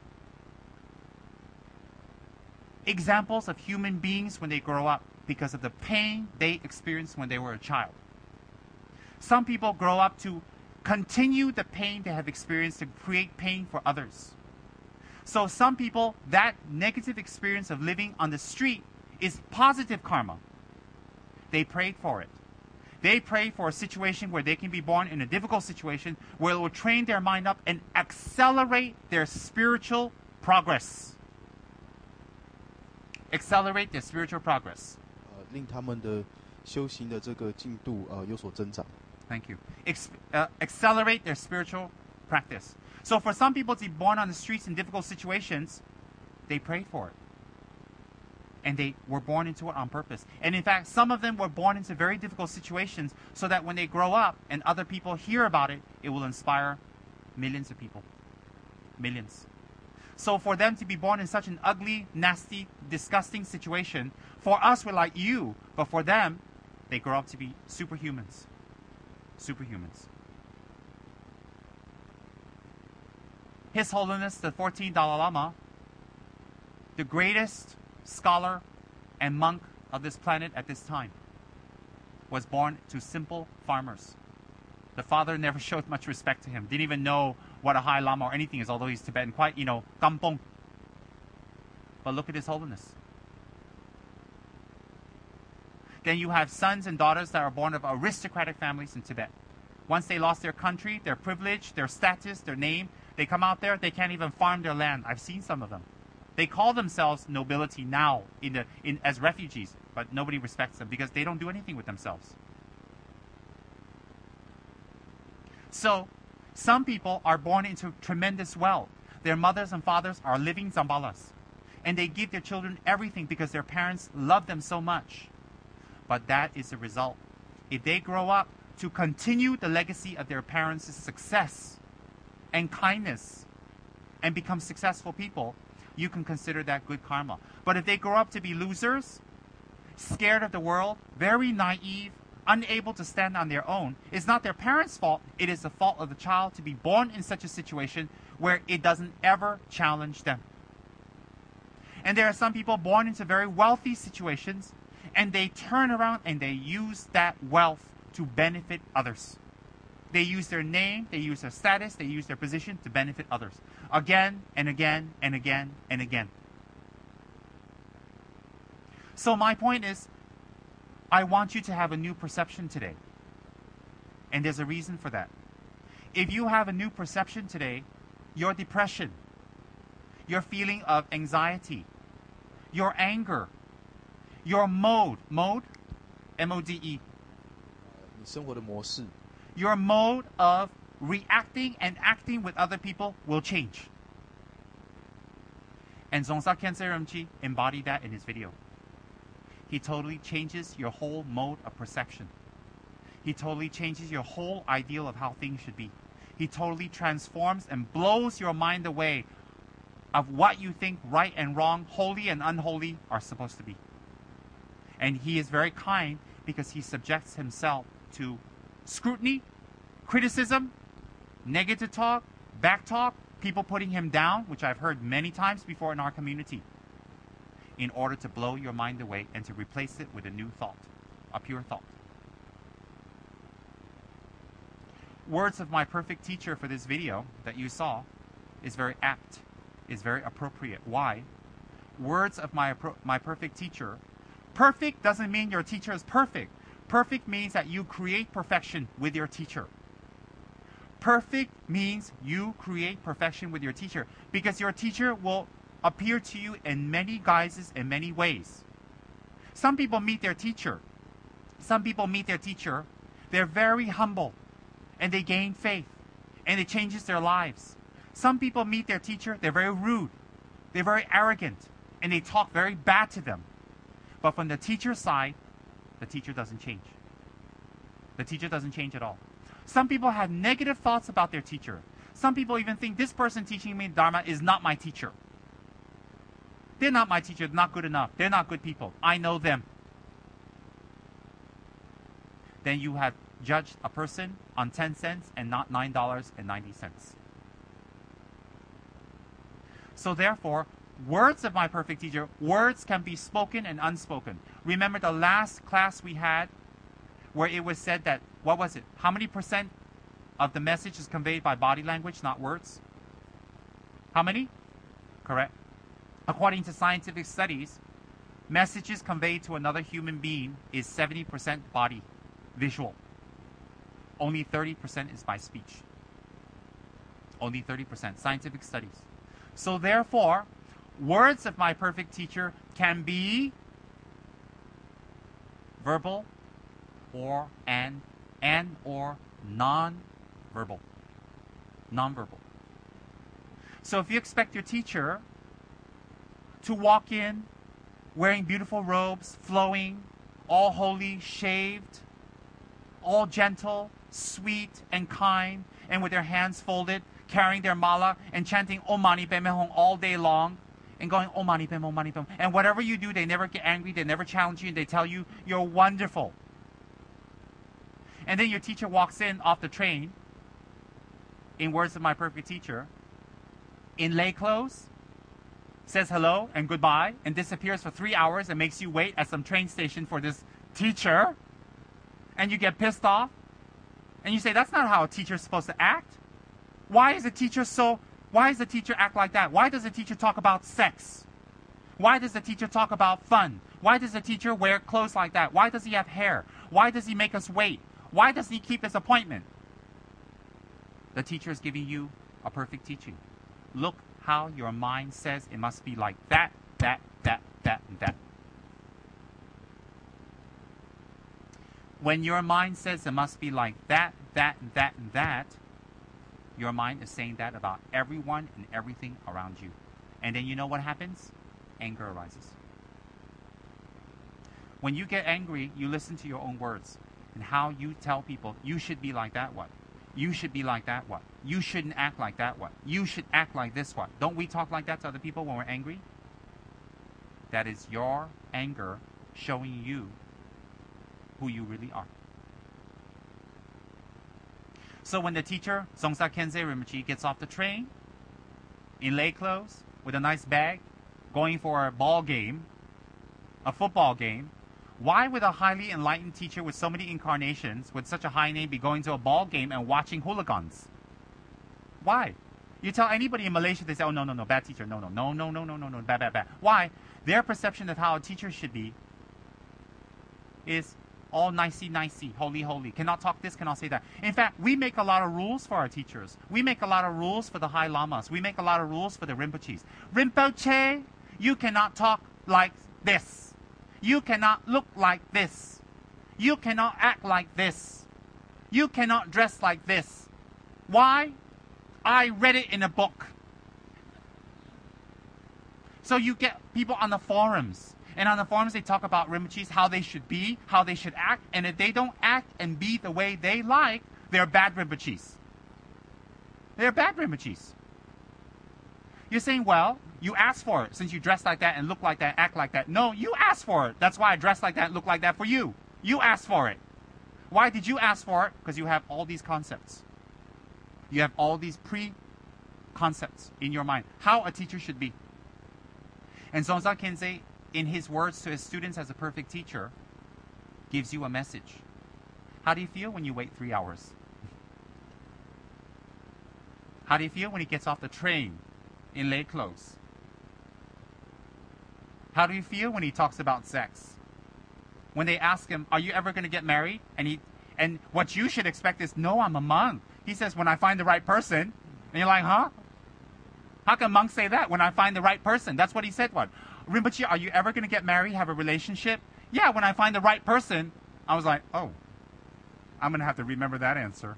examples of human beings when they grow up because of the pain they experienced when they were a child. Some people grow up to continue the pain they have experienced to create pain for others. So some people, that negative experience of living on the street is positive karma. They prayed for it. They pray for a situation where they can be born in a difficult situation where it will train their mind up and accelerate their spiritual progress. Accelerate their spiritual progress. 呃，令他们的修行的这个进度呃有所增长。 Thank you. Ex uh, accelerate their spiritual practice. So for some people to be born on the streets in difficult situations, they pray for it. And they were born into it on purpose. And in fact, some of them were born into very difficult situations so that when they grow up and other people hear about it, it will inspire millions of people. Millions. So for them to be born in such an ugly, nasty, disgusting situation, for us, we're like you, but for them, they grow up to be superhumans. Superhumans. His Holiness the fourteenth Dalai Lama, the greatest scholar and monk of this planet at this time, was born to simple farmers. The father never showed much respect to him, didn't even know what a High Lama or anything is, although he's Tibetan, quite, you know, kampong. But look at His Holiness. Then you have sons and daughters that are born of aristocratic families in Tibet. Once they lost their country, their privilege, their status, their name, they come out there, they can't even farm their land. I've seen some of them. They call themselves nobility now in the, in, as refugees, but nobody respects them because they don't do anything with themselves. So, some people are born into tremendous wealth. Their mothers and fathers are living zambalas. And they give their children everything because their parents love them so much. But that is the result. If they grow up to continue the legacy of their parents' success and kindness and become successful people, you can consider that good karma. But if they grow up to be losers, scared of the world, very naive, unable to stand on their own, it's not their parents' fault. It is the fault of the child to be born in such a situation where it doesn't ever challenge them. And there are some people born into very wealthy situations, and they turn around and they use that wealth to benefit others. They use their name, they use their status, they use their position to benefit others. Again and again and again and again. So my point is, I want you to have a new perception today. And there's a reason for that. If you have a new perception today, your depression, your feeling of anxiety, your anger, your mode, mode, M O D E, 你生活的模式， your mode of reacting and acting with other people will change. And Zongsa Khyentse Rinpoche embodied that in his video. He totally changes your whole mode of perception. He totally changes your whole ideal of how things should be. He totally transforms and blows your mind away of what you think right and wrong, holy and unholy are supposed to be. And he is very kind because he subjects himself to scrutiny, criticism, negative talk, back talk, people putting him down, which I've heard many times before in our community, in order to blow your mind away and to replace it with a new thought, a pure thought. Words of my perfect teacher for this video that you saw is very apt, is very appropriate. Why? Words of my, my perfect teacher. Perfect doesn't mean your teacher is perfect. Perfect means that you create perfection with your teacher. Perfect means you create perfection with your teacher because your teacher will appear to you in many guises and many ways. Some people meet their teacher. Some people meet their teacher. They're very humble and they gain faith and it changes their lives. Some people meet their teacher. They're very rude. They're very arrogant and they talk very bad to them. But from the teacher's side, the teacher doesn't change. The teacher doesn't change at all. Some people have negative thoughts about their teacher. Some people even think this person teaching me Dharma is not my teacher. They're not my teacher, not good enough. They're not good people. I know them. Then you have judged a person on ten cents and not nine dollars and ninety cents. So therefore, words of my perfect teacher, words can be spoken and unspoken. Remember the last class we had where it was said that, what was it? How many percent of the message is conveyed by body language, not words? How many? Correct. According to scientific studies, messages conveyed to another human being is seventy percent body, visual. Only thirty percent is by speech. Only thirty percent. Scientific studies. So therefore, words of my perfect teacher can be verbal or and and or non-verbal. Non-verbal. So if you expect your teacher to walk in wearing beautiful robes, flowing, all holy, shaved, all gentle, sweet, and kind, and with their hands folded, carrying their mala and chanting Om Mani Padme Hum all day long, and going Om Mani Padme Om Mani Padme. And whatever you do, they never get angry, they never challenge you, and they tell you you're wonderful. And then your teacher walks in off the train, in words of my perfect teacher, in lay clothes, says hello and goodbye, and disappears for three hours and makes you wait at some train station for this teacher, and you get pissed off, and you say, that's not how a teacher is supposed to act. Why is a teacher so, why does the teacher act like that? Why does the teacher talk about sex? Why does the teacher talk about fun? Why does the teacher wear clothes like that? Why does he have hair? Why does he make us wait? Why does he keep his appointment? The teacher is giving you a perfect teaching. Look how your mind says it must be like that, that, that, that, and that. When your mind says it must be like that, that, and that, and that, your mind is saying that about everyone and everything around you. And then you know what happens? Anger arises. When you get angry, you listen to your own words and how you tell people, you should be like that, what? You should be like that, what? You shouldn't act like that, what? You should act like this, what? Don't we talk like that to other people when we're angry? That is your anger showing you who you really are. So when the teacher, Songsa Kensei Rinpoche, gets off the train, in lay clothes, with a nice bag, going for a ball game, a football game, why would a highly enlightened teacher with so many incarnations, with such a high name, be going to a ball game and watching hooligans? Why? You tell anybody in Malaysia, they say, oh, no, no, no, bad teacher, no, no, no, no, no, no, no, no, bad, bad, bad. Why? Their perception of how a teacher should be is all nicey, nicey, holy, holy. Cannot talk this, cannot say that. In fact, we make a lot of rules for our teachers. We make a lot of rules for the high lamas. We make a lot of rules for the Rinpoches. Rinpoche, you cannot talk like this. You cannot look like this. You cannot act like this. You cannot dress like this. Why? I read it in a book. So you get people on the forums. And on the forums, they talk about Rinpoches, how they should be, how they should act. And if they don't act and be the way they like, they're bad Rinpoches. They're bad Rinpoches. You're saying, well, you asked for it since you dress like that and look like that, act like that. No, you asked for it. That's why I dress like that and look like that for you. You asked for it. Why did you ask for it? Because you have all these concepts. You have all these pre-concepts in your mind. How a teacher should be. And Songsa Kensei, in his words to his students as a perfect teacher, gives you a message. How do you feel when you wait three hours? How do you feel when he gets off the train in lay clothes? How do you feel when he talks about sex? When they ask him, are you ever going to get married? And he, and what you should expect is, no, I'm a monk. He says, when I find the right person. And you're like, huh? How can monks say that? When I find the right person. That's what he said, what? Rinpoche, are you ever going to get married, have a relationship? Yeah, when I find the right person. I was like, oh, I'm going to have to remember that answer.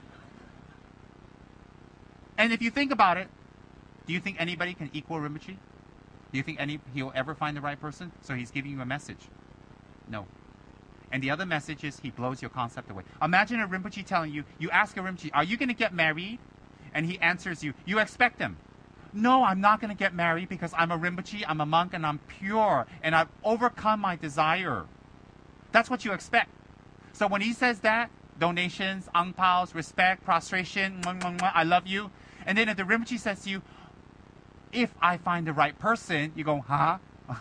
And if you think about it, do you think anybody can equal Rinpoche? Do you think any he'll ever find the right person? So he's giving you a message. No. And the other message is he blows your concept away. Imagine a Rinpoche telling you, you ask a Rinpoche, are you going to get married? And he answers you, you expect him. No, I'm not going to get married because I'm a Rinpoche, I'm a monk, and I'm pure, and I've overcome my desire. That's what you expect. So when he says that, donations, ang paos, respect, prostration, mwah, mwah, mwah, I love you. And then if the Rinpoche says to you, if I find the right person, you go, huh?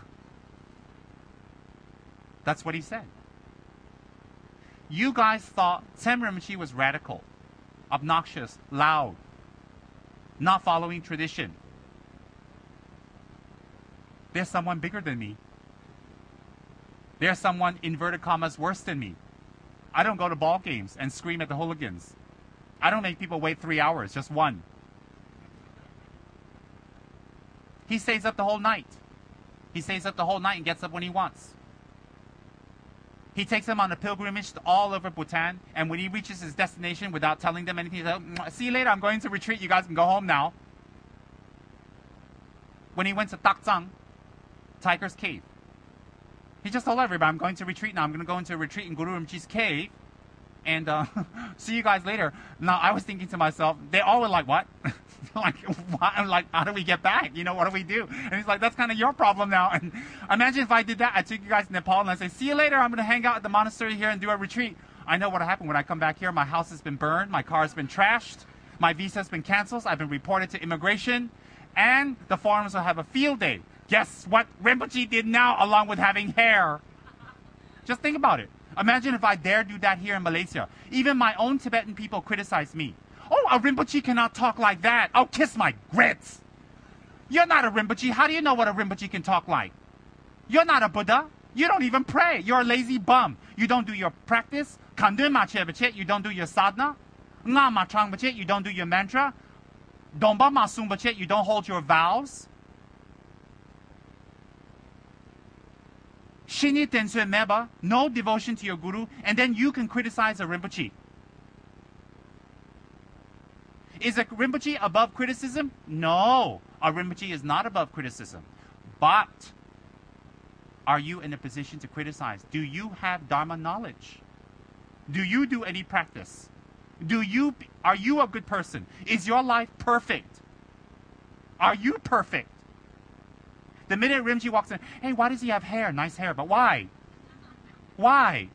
That's what he said. You guys thought Sem Rinpoche was radical, obnoxious, loud, not following tradition. There's someone bigger than me. There's someone, inverted commas, worse than me. I don't go to ball games and scream at the hooligans. I don't make people wait three hours, just one. He stays up the whole night. He stays up the whole night and gets up when he wants. He takes them on a pilgrimage to all over Bhutan, and when he reaches his destination without telling them anything, he's like, see you later, I'm going to retreat, you guys can go home now. When he went to Taktsang, Tiger's Cave, he just told everybody, I'm going to retreat now. I'm going to go into a retreat in Guru Rinpoche's cave. And uh, see you guys later. Now, I was thinking to myself, they all were like, what? like, what? I'm like, how do we get back? You know, what do we do? And he's like, that's kind of your problem now. And imagine if I did that. I took you guys to Nepal and I say, see you later. I'm going to hang out at the monastery here and do a retreat. I know what happened when I come back here. My house has been burned. My car has been trashed. My visa has been canceled. I've been reported to immigration. And the forums will have a field day. Guess what Rinpoche did now along with having hair? Just think about it. Imagine if I dare do that here in Malaysia. Even my own Tibetan people criticize me. Oh, a Rinpoche cannot talk like that. Oh, kiss my grits. You're not a Rinpoche. How do you know what a Rinpoche can talk like? You're not a Buddha. You don't even pray. You're a lazy bum. You don't do your practice. Kandun ma che bachet, you don't do your sadhana. Nga ma chang bachet, you don't do your mantra. Domba ma sung bachet, you don't hold your vows. Shinyi Tensue Meba, no devotion to your guru, and then you can criticize a Rinpoche. Is a Rinpoche above criticism? No, a Rinpoche is not above criticism. But are you in a position to criticize? Do you have Dharma knowledge? Do you do any practice? Do you, are you a good person? Is your life perfect? Are you perfect? The minute Rinpoche walks in, hey, why does he have hair? Nice hair, but why? Why?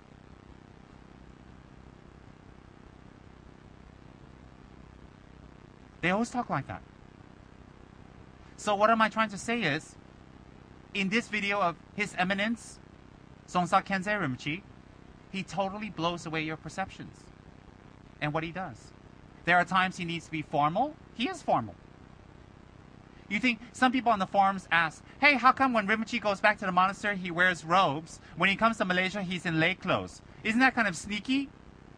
They always talk like that. So what am I trying to say is, in this video of His Eminence, Songsa Khyentse Rinpoche, he totally blows away your perceptions and what he does. There are times he needs to be formal. He is formal. You think some people on the forums ask, hey, how come when Rinpoche goes back to the monastery, he wears robes? When he comes to Malaysia, he's in lay clothes. Isn't that kind of sneaky?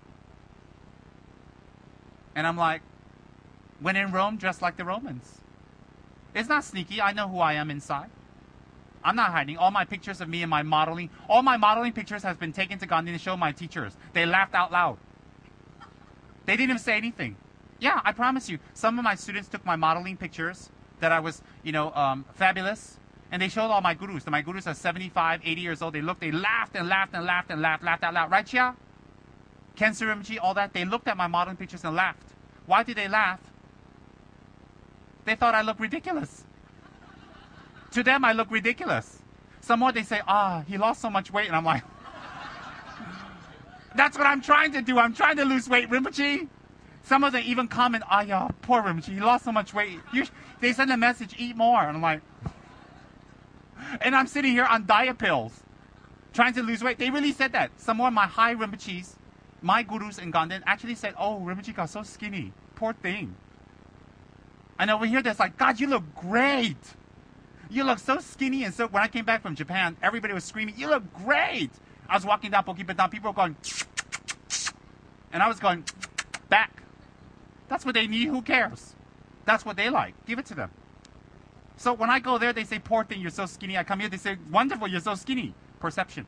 And I'm like, when in Rome, dress like the Romans. It's not sneaky. I know who I am inside. I'm not hiding. All my pictures of me and my modeling, all my modeling pictures has been taken to Gandhi to show my teachers. They laughed out loud. They didn't even say anything. Yeah, I promise you, some of my students took my modeling pictures that I was, you know, um, fabulous. And they showed all my gurus. My gurus are seventy-five, eighty years old. They looked, they laughed and laughed and laughed and laughed, laughed out loud. Right, Chia? Khyentse Rinpoche, all that. They looked at my modeling pictures and laughed. Why did they laugh? They thought I looked ridiculous. To them, I look ridiculous. Some more, they say, ah, he lost so much weight. And I'm like, that's what I'm trying to do. I'm trying to lose weight, Rinpoche. Some of them even comment, ah, yeah, poor Rinpoche, he lost so much weight. You they send a message, eat more. And I'm like, and I'm sitting here on diet pills, trying to lose weight. They really said that. Some more of my high Rinpoches, my gurus in Ganden, actually said, oh, Rinpoche got so skinny. Poor thing. And over here, they're like, God, you look great. You look so skinny. And so when I came back from Japan, everybody was screaming, you look great. I was walking down Pokipadan, people were going, and I was going back. That's what they need. Who cares? That's what they like. Give it to them. So when I go there, they say, poor thing, you're so skinny. I come here, they say, wonderful, you're so skinny. Perception.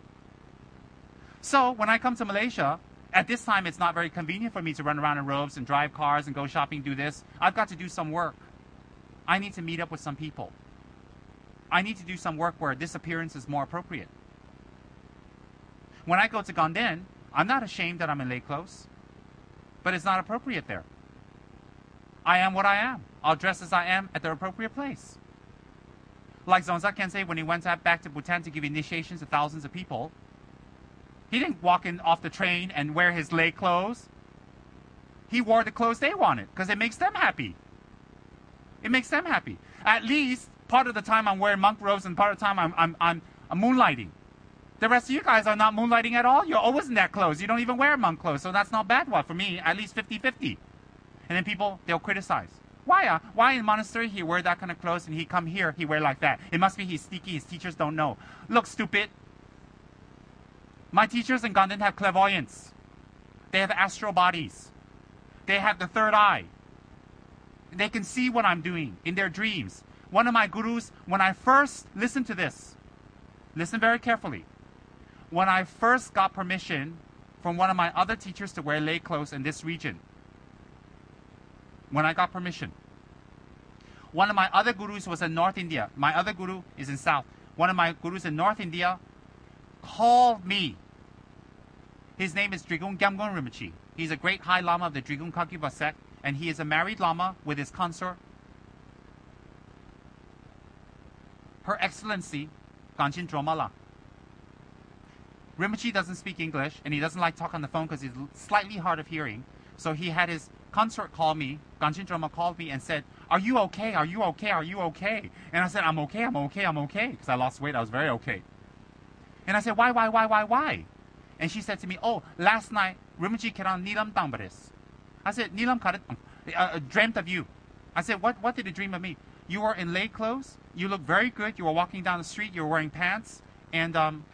So when I come to Malaysia, at this time, it's not very convenient for me to run around in robes and drive cars and go shopping, do this. I've got to do some work. I need to meet up with some people. I need to do some work where this appearance is more appropriate. When I go to Ganden, I'm not ashamed that I'm in lay clothes, but it's not appropriate there. I am what I am. I'll dress as I am at the appropriate place. Like Zonsa Khyentse, when he went back to Bhutan to give initiations to thousands of people, He didn't walk in off the train and wear his lay clothes. He wore the clothes they wanted because it makes them happy. It makes them happy. At least part of the time I'm wearing monk robes and part of the time I'm, I'm, I'm, I'm moonlighting. The rest of you guys are not moonlighting at all. You're always in that clothes. You don't even wear monk clothes, so that's not bad. What for me, at least fifty fifty. And then people, they'll criticize. Why? Uh, why in monastery he wear that kind of clothes and he come here, he wear like that? It must be he's sneaky, his teachers don't know. Look, stupid. My teachers in Ganden have clairvoyance. They have astral bodies. They have the third eye. They can see what I'm doing in their dreams. One of my gurus, when I first, listen to this. Listen very carefully. When I first got permission from one of my other teachers to wear lay clothes in this region, when I got permission, one of my other gurus was in North India. My other guru is in South. One of my gurus in North India called me. His name is Drigung Gyamgon Rinpoche. He's a great High Lama of the Drigung Kagyu sect, and he is a married Lama with his consort, Her Excellency Ganchen Dromala. Rinpoche doesn't speak English, and he doesn't like talk on the phone because he's slightly hard of hearing. So he had his consort call me, Ganchen Droma called me and said, are you okay? Are you okay? Are you okay? And I said, I'm okay, I'm okay, I'm okay. Because I lost weight, I was very okay. And I said, why, why, why, why, why? And she said to me, oh, last night, Rinpoche Keran Nilam Tangbaris. I said, Nilam Karit, uh, dreamt of you. I said, what, what did he dream of me? You were in lay clothes, you look very good, you were walking down the street, you were wearing pants, and um,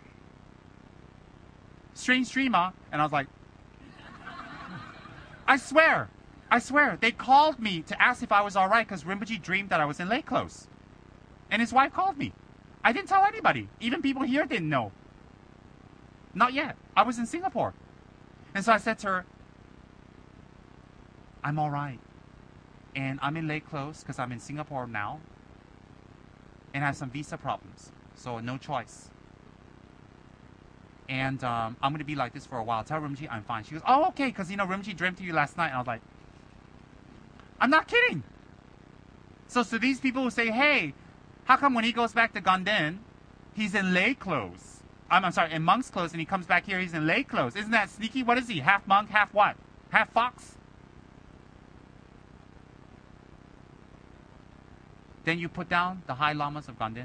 strange dream, huh? And I was like, I swear, I swear, they called me to ask if I was all right because Rinpoche dreamed that I was in lay clothes. And his wife called me. I didn't tell anybody. Even people here didn't know. Not yet. I was in Singapore. And so I said to her, I'm all right. And I'm in lay clothes because I'm in Singapore now. And I have some visa problems. So no choice. And um, I'm going to be like this for a while. Tell Rinpoche I'm fine. She goes, oh, okay, because, you know, Rinpoche dreamt of you last night. And I was like, I'm not kidding. So, so these people who say, hey, how come when he goes back to Ganden, he's in lay clothes? I'm, I'm sorry, in monk's clothes, and he comes back here, he's in lay clothes. Isn't that sneaky? What is he? Half monk, half what? Half fox? Then you put down the high lamas of Ganden.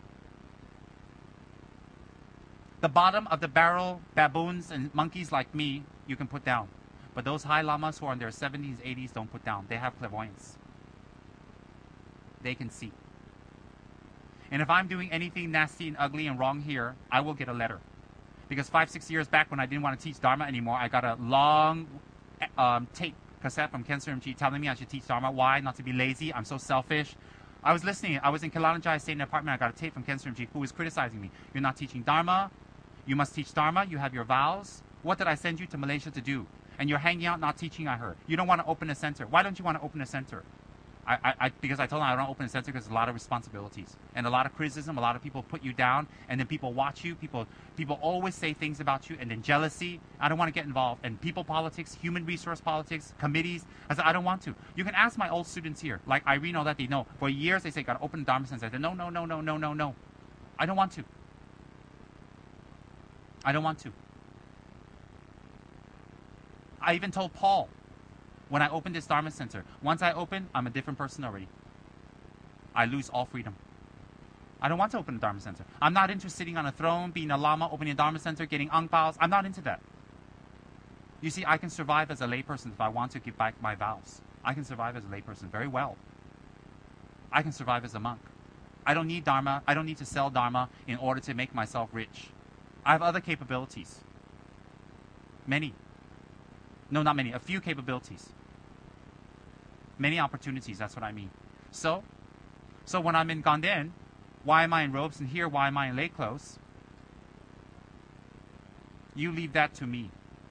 The bottom of the barrel baboons and monkeys like me, you can put down. But those high lamas who are in their seventies, eighties, don't put down. They have clairvoyance. They can see. And if I'm doing anything nasty and ugly and wrong here, I will get a letter. Because five, six years back when I didn't want to teach Dharma anymore, I got a long um, tape cassette from Khensa Rinpoche telling me I should teach Dharma. Why? Not to be lazy. I'm so selfish. I was listening. I was in Kelanjai. I stayed in an apartment. I got a tape from Khensa Rinpoche who was criticizing me. You're not teaching Dharma. You must teach Dharma. You have your vows. What did I send you to Malaysia to do? And you're hanging out, not teaching, I heard. You don't want to open a center. Why don't you want to open a center? I, I, I, because I told them I don't open a center because there's a lot of responsibilities and a lot of criticism. A lot of people put you down, and then people watch you. People, people always say things about you, and then jealousy. I don't want to get involved. And people politics, human resource politics, committees. I said I don't want to. You can ask my old students here, like Irene, all that they know. For years they say got to open the Dharma center. I said no, no, no, no, no, no, no. I don't want to. I don't want to. I even told Paul when I opened this Dharma center, once I open, I'm a different person already. I lose all freedom. I don't want to open a Dharma center. I'm not into sitting on a throne, being a Lama, opening a Dharma center, getting ang paos. I'm not into that. You see, I can survive as a layperson if I want to give back my vows. I can survive as a layperson very well. I can survive as a monk. I don't need Dharma. I don't need to sell Dharma in order to make myself rich. I have other capabilities. Many. No, not many. A few capabilities. Many opportunities, that's what I mean. So, so when I'm in Ganden, why am I in robes? And here, why am I in lay clothes? You leave that to me.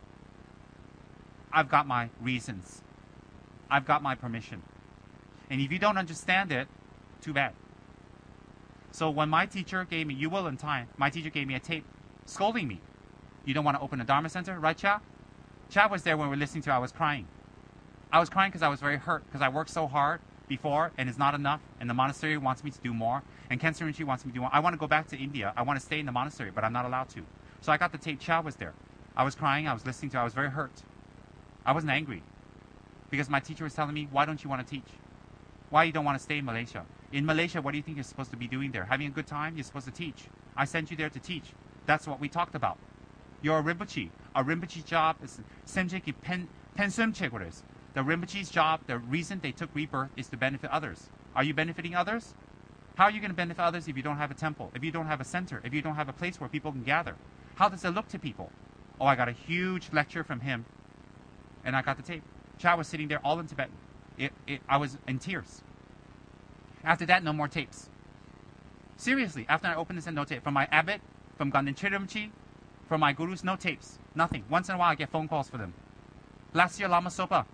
I've got my reasons. I've got my permission. And if you don't understand it, too bad. So when my teacher gave me, you will in time, my teacher gave me a tape scolding me. You don't want to open a Dharma center, right, Cha? Cha was there when we were listening to it. I was crying. I was crying because I was very hurt because I worked so hard before and it's not enough, and the monastery wants me to do more, and Khensa Rinpoche wants me to do more. I want to go back to India. I want to stay in the monastery, but I'm not allowed to. So I got the tape. Cha was there. I was crying. I was listening to it. I was very hurt. I wasn't angry. Because my teacher was telling me, why don't you want to teach? Why you don't want to stay in Malaysia? In Malaysia, what do you think you're supposed to be doing there? Having a good time? You're supposed to teach. I sent you there to teach. That's what we talked about. You're a Rinpoche. A Rinpoche job is Semjeki pen pensum chekwares. The Rinpoche's job, the reason they took rebirth is to benefit others. Are you benefiting others? How are you going to benefit others if you don't have a temple, if you don't have a center, if you don't have a place where people can gather? How does it look to people? Oh, I got a huge lecture from him, and I got the tape. Cha was sitting there all in Tibetan. It, it, I was in tears. After that, no more tapes. Seriously, after I opened this and no tape. From my abbot, from Ganden Chirimchi, from my gurus, no tapes. Nothing. Once in a while, I get phone calls for them. Last year, Lama Sopa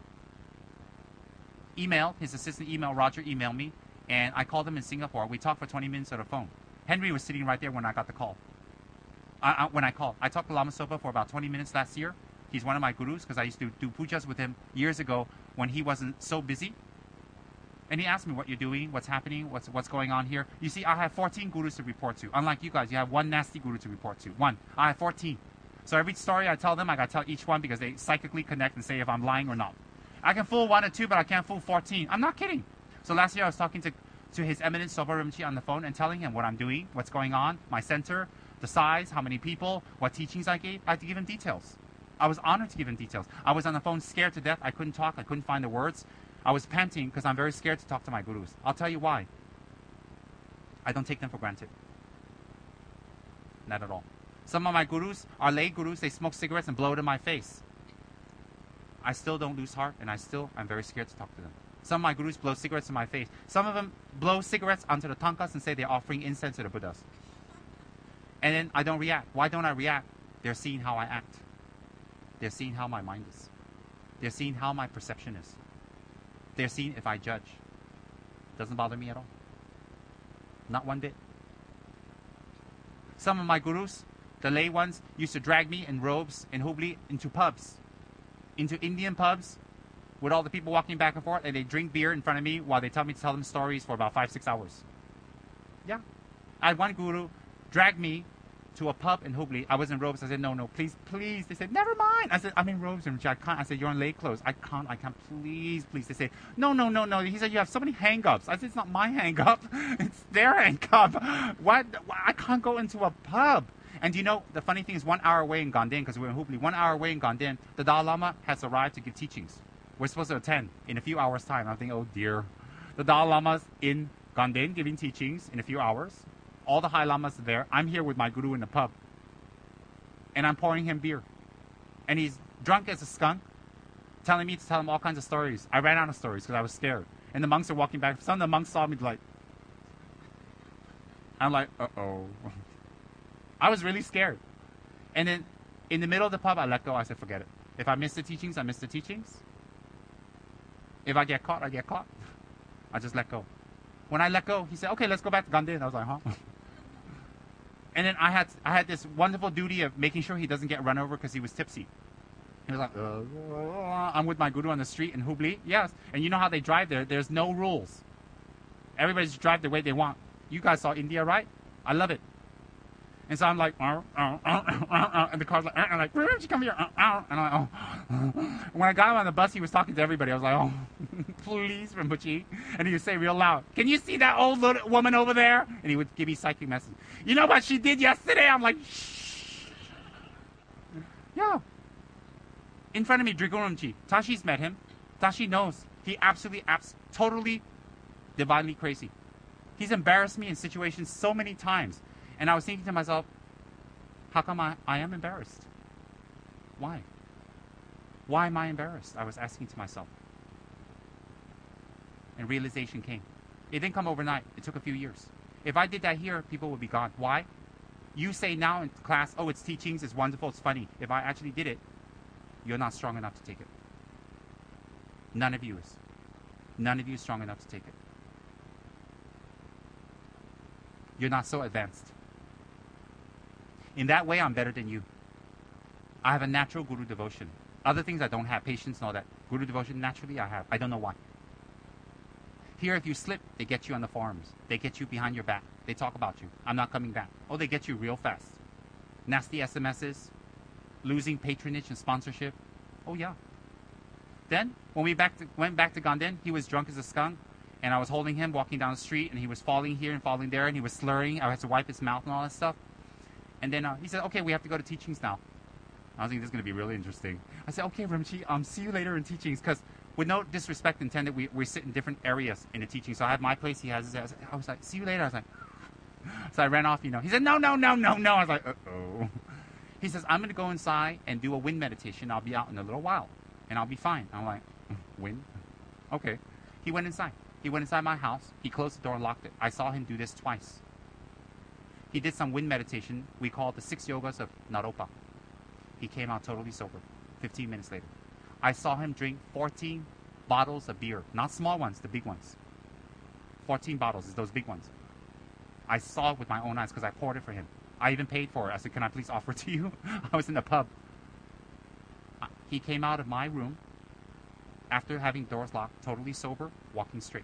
emailed, his assistant emailed, Roger emailed me, and I called him in Singapore. We talked for twenty minutes on the phone. Henry was sitting right there when I got the call. I, I, when I called, I talked to Lama Sopa for about twenty minutes last year. He's one of my gurus because I used to do pujas with him years ago when he wasn't so busy. And he asked me what you're doing, what's happening, what's what's going on here. You see, I have fourteen gurus to report to. Unlike you guys, you have one nasty guru to report to. One. I have fourteen. So every story I tell them, I got to tell each one because they psychically connect and say if I'm lying or not. I can fool one or two, but I can't fool fourteen. I'm not kidding. So last year I was talking to, to His Eminence Sopa Rinpoche on the phone and telling him what I'm doing, what's going on, my center, the size, how many people, what teachings I gave. I had to give him details. I was honored to give him details. I was on the phone scared to death. I couldn't talk. I couldn't find the words. I was panting because I'm very scared to talk to my gurus. I'll tell you why. I don't take them for granted. Not at all. Some of my gurus are lay gurus. They smoke cigarettes and blow it in my face. I still don't lose heart, and I still am very scared to talk to them. Some of my gurus blow cigarettes in my face. Some of them blow cigarettes onto the tankas and say they're offering incense to the Buddhas. And then I don't react. Why don't I react? They're seeing how I act. They're seeing how my mind is. They're seeing how my perception is. They're seeing if I judge. Doesn't bother me at all. Not one bit. Some of my gurus, the lay ones, used to drag me in robes in Hubli into pubs. Into Indian pubs with all the people walking back and forth, and they drink beer in front of me while they tell me to tell them stories for about five, six hours. Yeah. I had one guru drag me to a pub in Hubli. I was in robes. I said, no, no, please, please. They said, never mind. I said, I'm in robes, and I can't. I said, you're in lay clothes. I can't, I can't, please, please. They said, no, no, no, no. He said, you have so many hang-ups. I said, it's not my hang-up. It's their hang-up. What? I can't go into a pub. And you know, the funny thing is, one hour away in Ganden, because we're in Hubli, one hour away in Ganden, the Dalai Lama has arrived to give teachings. We're supposed to attend in a few hours' time. I'm thinking, oh dear. The Dalai Lama's in Ganden giving teachings in a few hours. All the high lamas are there. I'm here with my guru in the pub. And I'm pouring him beer. And he's drunk as a skunk, telling me to tell him all kinds of stories. I ran out of stories because I was scared. And the monks are walking back. Some of the monks saw me like, I'm like, uh-oh. I was really scared. And then in the middle of the pub, I let go. I said, forget it. If I miss the teachings, I miss the teachings. If I get caught, I get caught. I just let go. When I let go, he said, okay, let's go back to Ganden. I was like, huh? And then I had I had this wonderful duty of making sure he doesn't get run over because he was tipsy. He was like, uh, I'm with my guru on the street in Hubli. Yes. And you know how they drive there? There's no rules. Everybody just drive the way they want. You guys saw India, right? I love it. And so I'm like, uh, uh, uh, uh, uh, and the car's like, uh, I'm like, where did you come here? Uh, uh, and I'm like, oh. When I got him on the bus, he was talking to everybody. I was like, oh, please, Rinpoche. And he would say real loud, can you see that old little woman over there? And he would give me psychic messages. You know what she did yesterday? I'm like, shh. Yeah. In front of me, Drigurumchi. Tashi's met him. Tashi knows. He absolutely, abs- totally, divinely crazy. He's embarrassed me in situations so many times. And I was thinking to myself, how come I, I am embarrassed? Why? Why am I embarrassed? I was asking to myself. And realization came. It didn't come overnight. It took a few years. If I did that here, people would be gone. Why? You say now in class, oh, it's teachings, it's wonderful, it's funny. If I actually did it, you're not strong enough to take it. None of you is. None of you is strong enough to take it. You're not so advanced. In that way, I'm better than you. I have a natural guru devotion. Other things I don't have, patience and all that. Guru devotion, naturally I have. I don't know why. Here, if you slip, they get you on the forums. They get you behind your back. They talk about you. I'm not coming back. Oh, they get you real fast. Nasty S M Ses. losing patronage and sponsorship. Oh yeah. Then when we back to, went back to Ganden, he was drunk as a skunk, and I was holding him walking down the street, and he was falling here and falling there, and he was slurring. I had to wipe his mouth and all that stuff. And then uh, he said, "Okay, we have to go to teachings now." I was thinking this is going to be really interesting. I said, "Okay, Rimchi, um, see you later in teachings," because with no disrespect intended, we we sit in different areas in the teaching. So I have my place, he has his. I was like, "See you later." I was like, so I ran off. You know, he said, "No, no, no, no, no." I was like, "Uh oh." He says, "I'm going to go inside and do a wind meditation. I'll be out in a little while, and I'll be fine." I'm like, "Wind? Okay." He went inside. He went inside my house. He closed the door and locked it. I saw him do this twice. He did some wind meditation. We call it the six yogas of Naropa. He came out totally sober. fifteen minutes later. I saw him drink fourteen bottles of beer. Not small ones, the big ones. fourteen bottles is those big ones. I saw it with my own eyes because I poured it for him. I even paid for it. I said, "Can I please offer it to you?" I was in the pub. He came out of my room after having doors locked, totally sober, walking straight.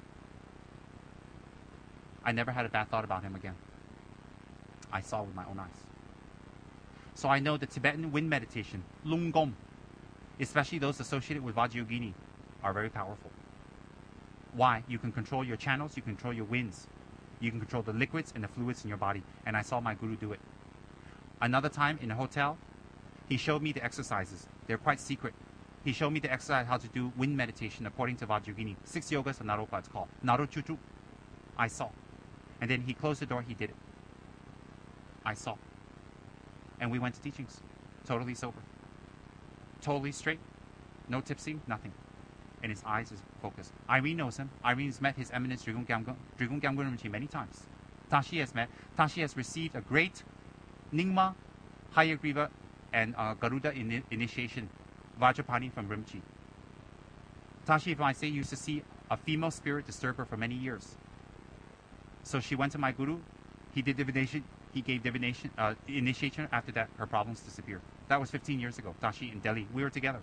I never had a bad thought about him again. I saw it with my own eyes. So I know the Tibetan wind meditation, Lungom, especially those associated with Vajrayogini, are very powerful. Why? You can control your channels, you can control your winds. You can control the liquids and the fluids in your body. And I saw my guru do it. Another time in a hotel, he showed me the exercises. They're quite secret. He showed me the exercise how to do wind meditation according to Vajrayogini. Six yogas of Naropa, it's called. Narochuchu. I saw. And then he closed the door, he did it. I saw. And we went to teachings. Totally sober. Totally straight. No tipsy, nothing. And his eyes is focused. Irene knows him. Irene's met His Eminence Drigun Gyamgun Rinpoche many times. Tashi has met. Tashi has received a great Nyingma, Hayagriva, and uh, Garuda in initiation, Vajrapani from Rinpoche. Tashi, if I say, used to see a female spirit disturb her for many years. So she went to my guru. He did divination. He gave divination, uh, initiation. After that, her problems disappeared. That was fifteen years ago. Tashi in Delhi. We were together.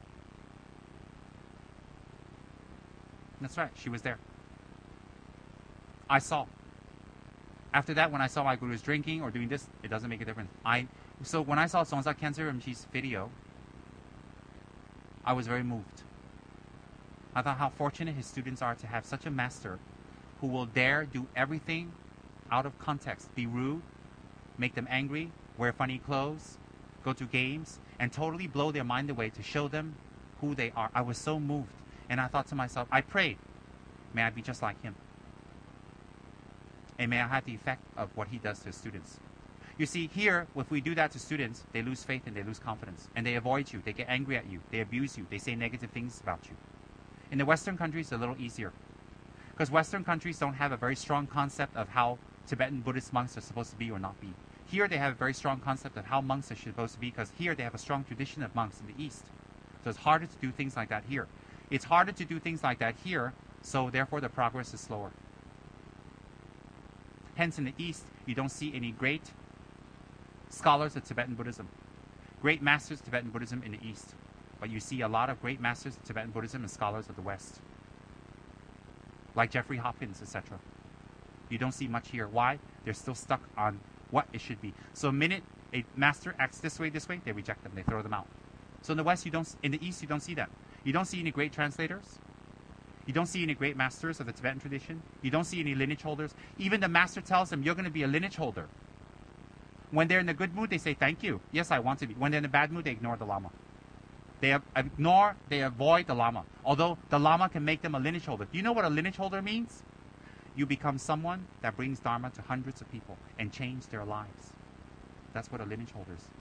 That's right. She was there. I saw. After that, when I saw my gurus drinking or doing this, it doesn't make a difference. I so when I saw Songsa Khyentse Rinpoche's video, I was very moved. I thought how fortunate his students are to have such a master who will dare do everything out of context, be rude, make them angry, wear funny clothes, go to games, and totally blow their mind away to show them who they are. I was so moved. And I thought to myself, I prayed, may I be just like him. And may I have the effect of what he does to his students. You see, here, if we do that to students, they lose faith and they lose confidence. And they avoid you, they get angry at you, they abuse you, they say negative things about you. In the Western countries, it's a little easier. Because Western countries don't have a very strong concept of how Tibetan Buddhist monks are supposed to be or not be. Here they have a very strong concept of how monks are supposed to be, because here they have a strong tradition of monks in the East. So it's harder to do things like that here. It's harder to do things like that here, so therefore the progress is slower. Hence in the East, you don't see any great scholars of Tibetan Buddhism, great masters of Tibetan Buddhism in the East. But you see a lot of great masters of Tibetan Buddhism and scholars of the West, like Jeffrey Hopkins, et cetera. You don't see much here. Why? They're still stuck on what it should be. So the minute a master acts this way, this way, they reject them, they throw them out. So in the West, you don't. In the East, you don't see that. You don't see any great translators. You don't see any great masters of the Tibetan tradition. You don't see any lineage holders. Even the master tells them, you're going to be a lineage holder. When they're in a good mood, they say, thank you. Yes, I want to be. When they're in a bad mood, they ignore the Lama. They ignore, they avoid the Lama. Although the Lama can make them a lineage holder. Do you know what a lineage holder means? You become someone that brings Dharma to hundreds of people and change their lives. That's what a lineage holder is.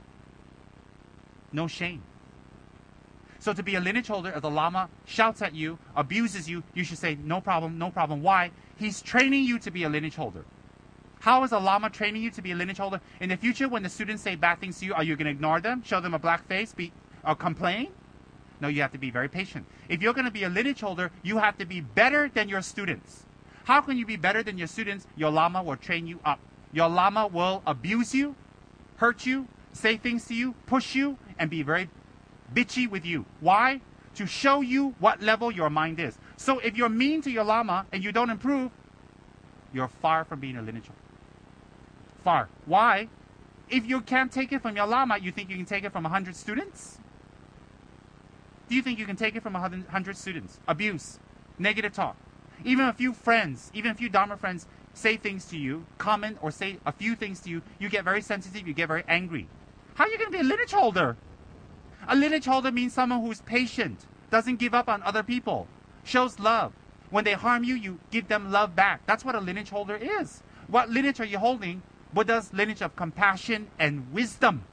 No shame. So to be a lineage holder, if the Lama shouts at you, abuses you, you should say, no problem, no problem. Why? He's training you to be a lineage holder. How is a Lama training you to be a lineage holder? In the future, when the students say bad things to you, are you going to ignore them, show them a black face, be, or complain? No, you have to be very patient. If you're going to be a lineage holder, you have to be better than your students. How can you be better than your students? Your Lama will train you up. Your Lama will abuse you, hurt you, say things to you, push you, and be very bitchy with you. Why? To show you what level your mind is. So if you're mean to your Lama and you don't improve, you're far from being a lineage holder. Far. Why? If you can't take it from your lama, you think you can take it from a hundred students? Do you think you can take it from a hundred students? Abuse, negative talk. Even a few friends, even a few Dharma friends say things to you, comment or say a few things to you, you get very sensitive, you get very angry. How are you going to be a lineage holder? A lineage holder means someone who's patient, doesn't give up on other people, shows love. When they harm you, you give them love back. That's what a lineage holder is. What lineage are you holding? Buddha's lineage of compassion and wisdom.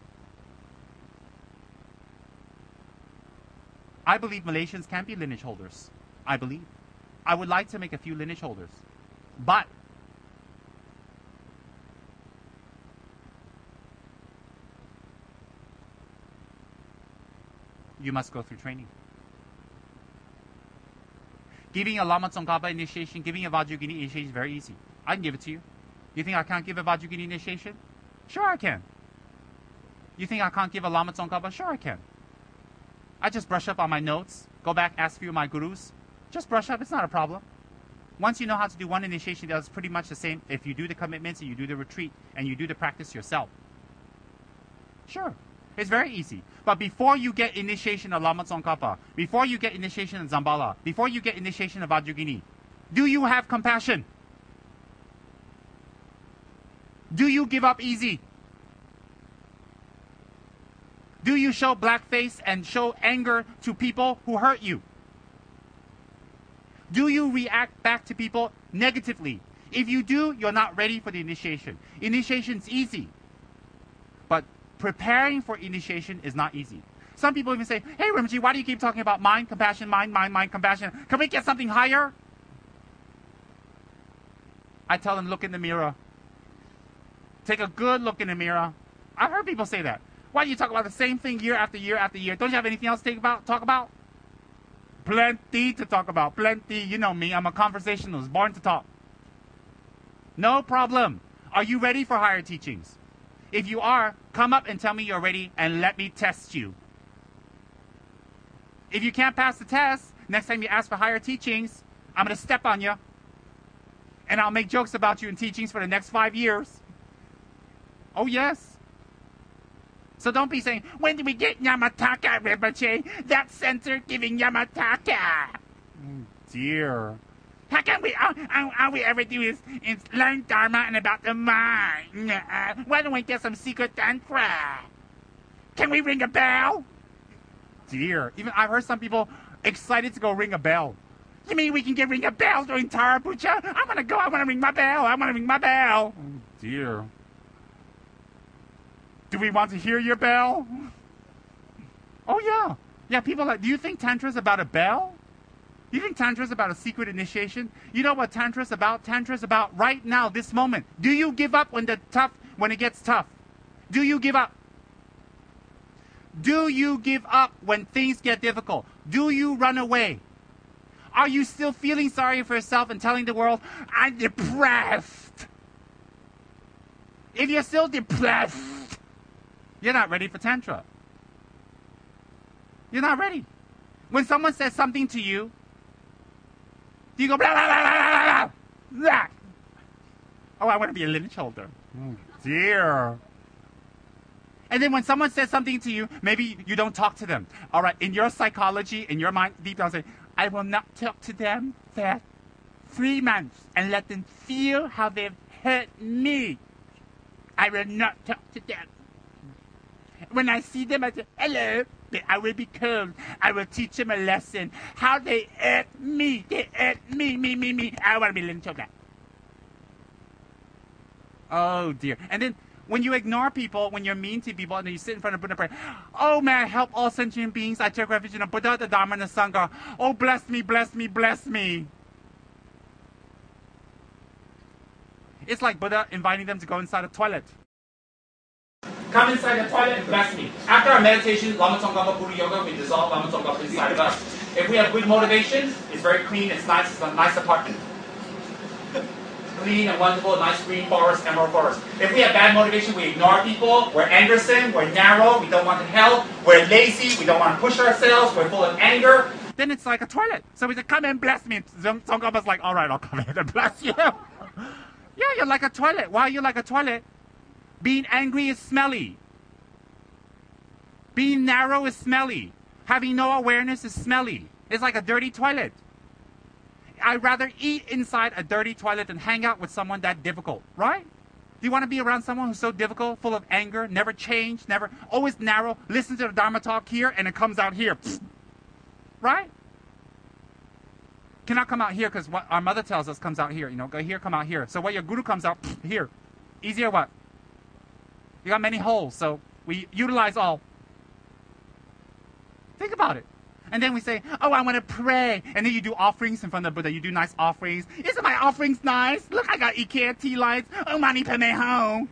I believe Malaysians can be lineage holders. I believe. I would like to make a few lineage holders. But you must go through training. Giving a Lama Tsongkhapa initiation, giving a Vajrayogini initiation is very easy. I can give it to you. You think I can't give a Vajrayogini initiation? Sure I can. You think I can't give a Lama Tsongkhapa? Sure I can. I just brush up on my notes, go back, ask a few of my gurus. Just brush up, it's not a problem. Once you know how to do one initiation, that's pretty much the same if you do the commitments and you do the retreat and you do the practice yourself. Sure. It's very easy. But before you get initiation of Lama Tsongkhapa, before you get initiation of Zambala, before you get initiation of Vajrayogini, do you have compassion? Do you give up easy? Do you show blackface and show anger to people who hurt you? Do you react back to people negatively? If you do, you're not ready for the initiation. Initiation's easy. But preparing for initiation is not easy. Some people even say, hey, Rinpoche, why do you keep talking about mind, compassion, mind, mind, mind, compassion? Can we get something higher? I tell them, look in the mirror. Take a good look in the mirror. I've heard people say that. Why do you talk about the same thing year after year after year? Don't you have anything else to think about, talk about? Plenty to talk about. Plenty. You know me. I'm a conversationalist. Born to talk. No problem. Are you ready for higher teachings? If you are, come up and tell me you're ready and let me test you. If you can't pass the test, next time you ask for higher teachings, I'm going to step on you. And I'll make jokes about you in teachings for the next five years. Oh, yes. So don't be saying, when do we get Yamataka, Rinpoche? That center giving Yamataka. Oh, dear. How can we, all, all, all we ever do is, is learn Dharma and about the mind. Uh, why don't we get some secret tantra? Can we ring a bell? Dear. Even I've heard some people excited to go ring a bell. You mean we can get ring a bell during Tara Puja? I want to go. I want to ring my bell. I want to ring my bell. Oh, dear. Do we want to hear your bell? Oh, yeah. Yeah, people are like, do you think Tantra is about a bell? You think Tantra is about a secret initiation? You know what Tantra is about? Tantra is about right now, this moment. Do you give up when the tough, when it gets tough? Do you give up? Do you give up when things get difficult? Do you run away? Are you still feeling sorry for yourself and telling the world, I'm depressed? If you're still depressed, you're not ready for Tantra. You're not ready. When someone says something to you, do you go, blah, blah, blah, blah, blah, blah. Oh, I want to be a lineage holder. Oh, dear. And then when someone says something to you, maybe you don't talk to them. All right, in your psychology, in your mind, deep down, say, I will not talk to them for three months and let them feel how they've hurt me. I will not talk to them. When I see them, I say, hello, I will be cold. I will teach them a lesson. How they hurt me. They hurt me, me, me, me. I want to be lineage holder. Oh, dear. And then when you ignore people, when you're mean to people, and then you sit in front of Buddha and pray, oh, may I help all sentient beings? I take refuge in the Buddha, the Dharma, and the Sangha. Oh, bless me, bless me, bless me. It's like Buddha inviting them to go inside a toilet. Come inside the toilet and bless me. After our meditation, Lama Tsongkhapa Buddha Yoga, we dissolve Lama Tsongkhapa inside of us. If we have good motivation, it's very clean, it's nice, it's a nice apartment. Clean and wonderful, nice green forest, emerald forest. If we have bad motivation, we ignore people, we're Anderson, we're narrow, we don't want to help, we're lazy, we don't want to push ourselves, we're full of anger, then it's like a toilet. So we say, come and bless me. Tsongkhapa's like, all right, I'll come in and bless you. Yeah, you're like a toilet. Why are you like a toilet? Being angry is smelly. Being narrow is smelly. Having no awareness is smelly. It's like a dirty toilet. I'd rather eat inside a dirty toilet than hang out with someone that difficult, right? Do you want to be around someone who's so difficult, full of anger, never change, never, always narrow, listen to the Dharma talk here, and it comes out here, right? Cannot come out here because what our mother tells us comes out here. You know, go here, come out here. So what your guru comes out here. Easier what? You got many holes, so we utilize all. Think about it. And then we say, oh, I want to pray. And then you do offerings in front of the Buddha. You do nice offerings. Isn't my offerings nice? Look, I got IKEA tea lights. Oh, money pay me home.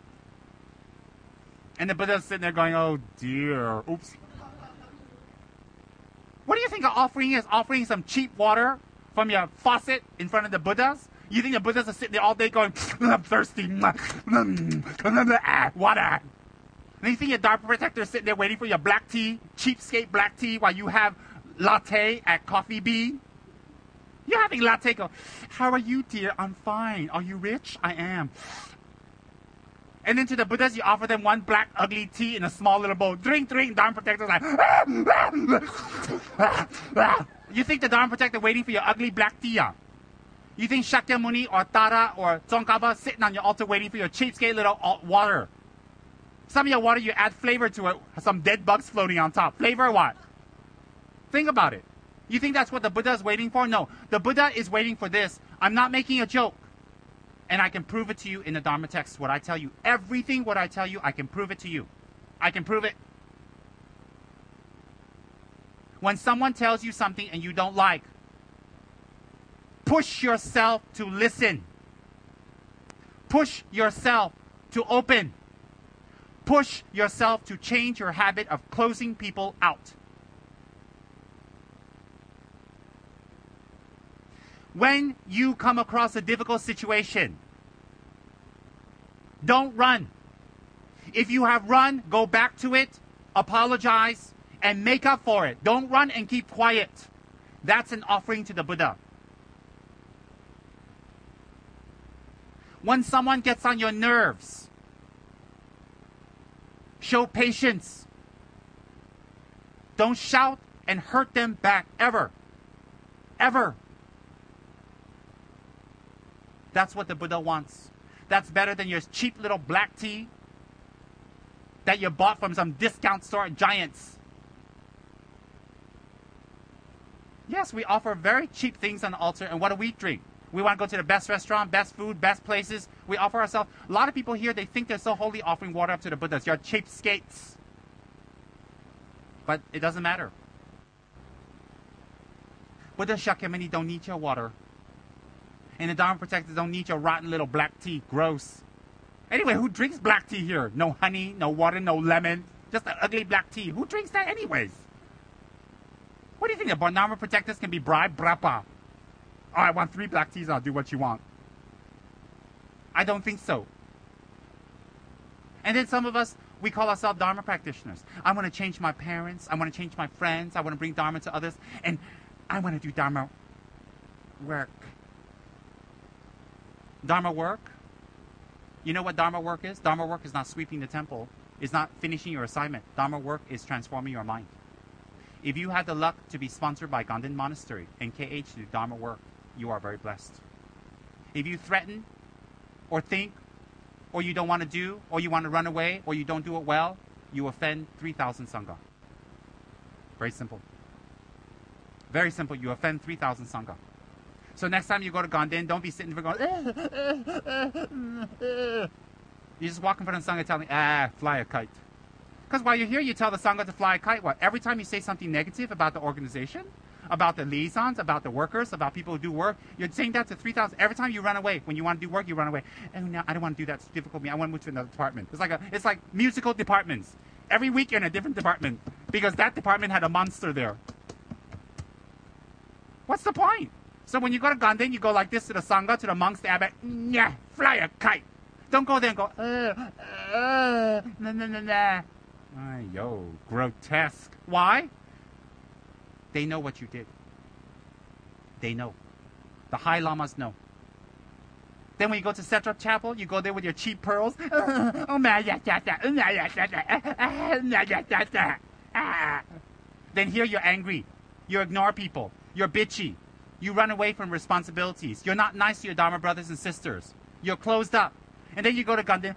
And the Buddha's sitting there going, oh, dear. Oops. What do you think an offering is? Offering some cheap water from your faucet in front of the Buddhas? You think the Buddhas are sitting there all day going, I'm thirsty. Water. And you think your Dharma protector is sitting there waiting for your black tea, cheapskate black tea, while you have latte at Coffee Bean? You're having latte, go, how are you, dear? I'm fine. Are you rich? I am. And then to the Buddhas, you offer them one black, ugly tea in a small little bowl. Drink, drink. Dharma protector's like, you think the Dharma protector waiting for your ugly black tea? Yeah? You think Shakyamuni or Tara or Tsongkhapa sitting on your altar waiting for your cheapskate little water? Some of your water, you add flavor to it, some dead bugs floating on top. Flavor what? Think about it. You think that's what the Buddha is waiting for? No. The Buddha is waiting for this. I'm not making a joke. And I can prove it to you in the Dharma text. What I tell you, everything what I tell you, I can prove it to you. I can prove it. When someone tells you something and you don't like, push yourself to listen. Push yourself to open. Push yourself to change your habit of closing people out. When you come across a difficult situation, don't run. If you have run, go back to it, apologize, and make up for it. Don't run and keep quiet. That's an offering to the Buddha. When someone gets on your nerves, show patience. Don't shout and hurt them back, ever. Ever. That's what the Buddha wants. That's better than your cheap little black tea that you bought from some discount store at Giants. Yes, we offer very cheap things on the altar, and what do we drink? We want to go to the best restaurant, best food, best places. We offer ourselves. A lot of people here, they think they're so holy offering water up to the Buddhas. You're cheapskates. But it doesn't matter. Buddha Shakyamuni don't need your water. And the Dharma protectors don't need your rotten little black tea. Gross. Anyway, who drinks black tea here? No honey, no water, no lemon. Just an ugly black tea. Who drinks that anyways? What do you think? The Dharma protectors can be bribed? Brapa. Oh, I want three black teas, I'll do what you want. I don't think so. And then some of us, we call ourselves Dharma practitioners. I want to change my parents. I want to change my friends. I want to bring Dharma to others. And I want to do Dharma work. Dharma work? You know what Dharma work is? Dharma work is not sweeping the temple. It's not finishing your assignment. Dharma work is transforming your mind. If you had the luck to be sponsored by Ganden Monastery and K H to do Dharma work, you are very blessed. If you threaten or think or you don't want to do or you want to run away or you don't do it well, you offend three thousand Sangha. Very simple. Very simple. You offend three thousand Sangha. So next time you go to Ganden, don't be sitting there going, eh, eh, eh, eh. You just walk in front of the Sangha telling, ah, fly a kite. Because while you're here, you tell the Sangha to fly a kite. What? Every time you say something negative about the organization, about the liaisons, about the workers, about people who do work, you're saying that to three thousand. Every time you run away, when you want to do work, you run away. Oh, no, I don't want to do that. It's difficult for me. I want to move to another department. It's like a, it's like musical departments. Every week you're in a different department because that department had a monster there. What's the point? So when you go to Ganden, you go like this to the Sangha, to the monks, the abbot, yeah, fly a kite. Don't go there and go, uh, uh, nah, nah, nah, nah. Ay, yo, grotesque. Why? They know what you did. They know. The High Lamas know. Then when you go to Central Chapel, you go there with your cheap pearls. Oh man, yeah, yeah, yeah, yeah, yeah, yeah, yeah, yeah, yeah, yeah. Then here you're angry. You ignore people. You're bitchy. You run away from responsibilities. You're not nice to your Dharma brothers and sisters. You're closed up. And then you go to Gandhi.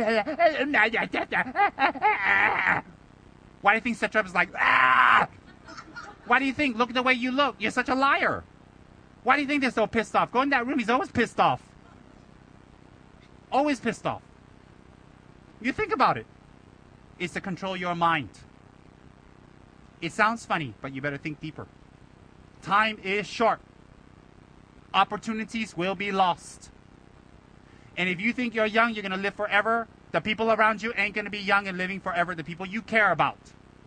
Why do you think Satrap is like, ah? Why do you think? Look at the way you look. You're such a liar. Why do you think they're so pissed off? Go in that room. He's always pissed off. Always pissed off. You think about it. It's to control your mind. It sounds funny, but you better think deeper. Time is short. Opportunities will be lost. And if you think you're young, you're going to live forever, the people around you ain't going to be young and living forever, the people you care about.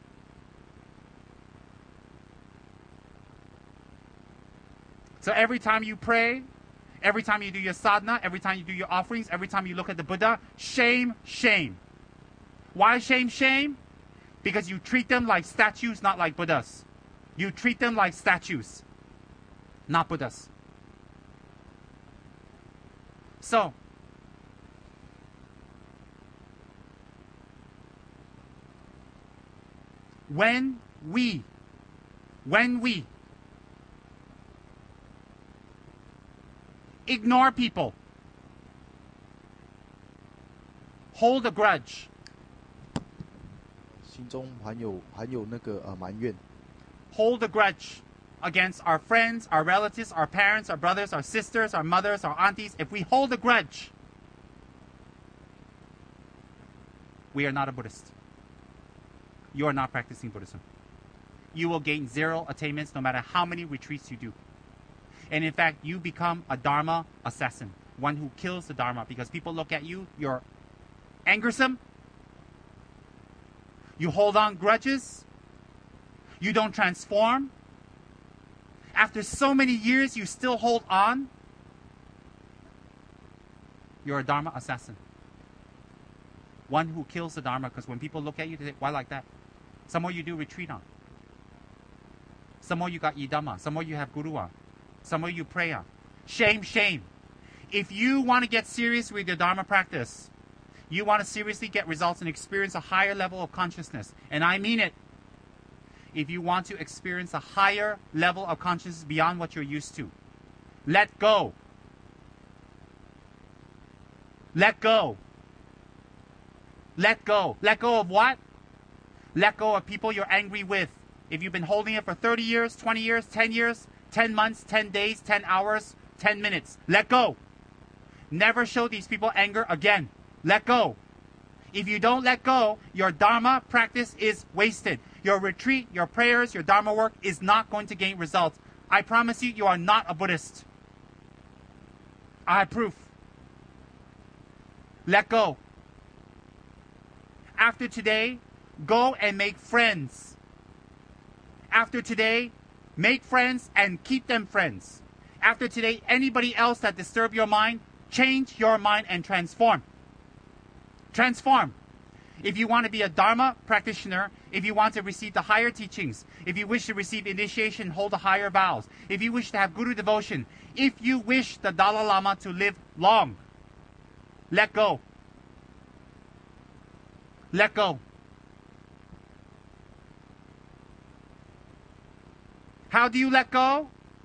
So every time you pray, every time you do your sadhana, every time you do your offerings, every time you look at the Buddha, shame, shame. Why shame, shame? Because you treat them like statues, not like Buddhas. You treat them like statues, not Buddhas. So, when we, when we ignore people, hold a grudge, 心中含有含有那个呃埋怨， hold a grudge against our friends, our relatives, our parents, our brothers, our sisters, our mothers, our aunties. If we hold a grudge, we are not a Buddhist. You are not practicing Buddhism. You will gain zero attainments no matter how many retreats you do. And in fact, you become a Dharma assassin, one who kills the Dharma because people look at you, you're angersome, you hold on grudges, you don't transform. After so many years, you still hold on. You're a Dharma assassin. One who kills the Dharma because when people look at you, they say, why like that? Some more you do retreat on. Some more you got Yidama. Some more you have Guru on. Some more you pray on. Shame, shame. If you want to get serious with your Dharma practice, you want to seriously get results and experience a higher level of consciousness, and I mean it. If you want to experience a higher level of consciousness beyond what you're used to, let go. Let go. Let go. Let go of what? Let go of people you're angry with. If you've been holding it for thirty years, twenty years, ten years, ten months, ten days, ten hours, ten minutes, let go. Never show these people anger again. Let go. If you don't let go, your Dharma practice is wasted. Your retreat, your prayers, your Dharma work is not going to gain results. I promise you, you are not a Buddhist. I have proof. Let go. After today, go and make friends. After today, make friends and keep them friends. After today, anybody else that disturb your mind, change your mind and transform. Transform. If you want to be a Dharma practitioner, if you want to receive the higher teachings, if you wish to receive initiation, hold the higher vows, if you wish to have Guru devotion, if you wish the Dalai Lama to live long, let go. Let go. How do you let go?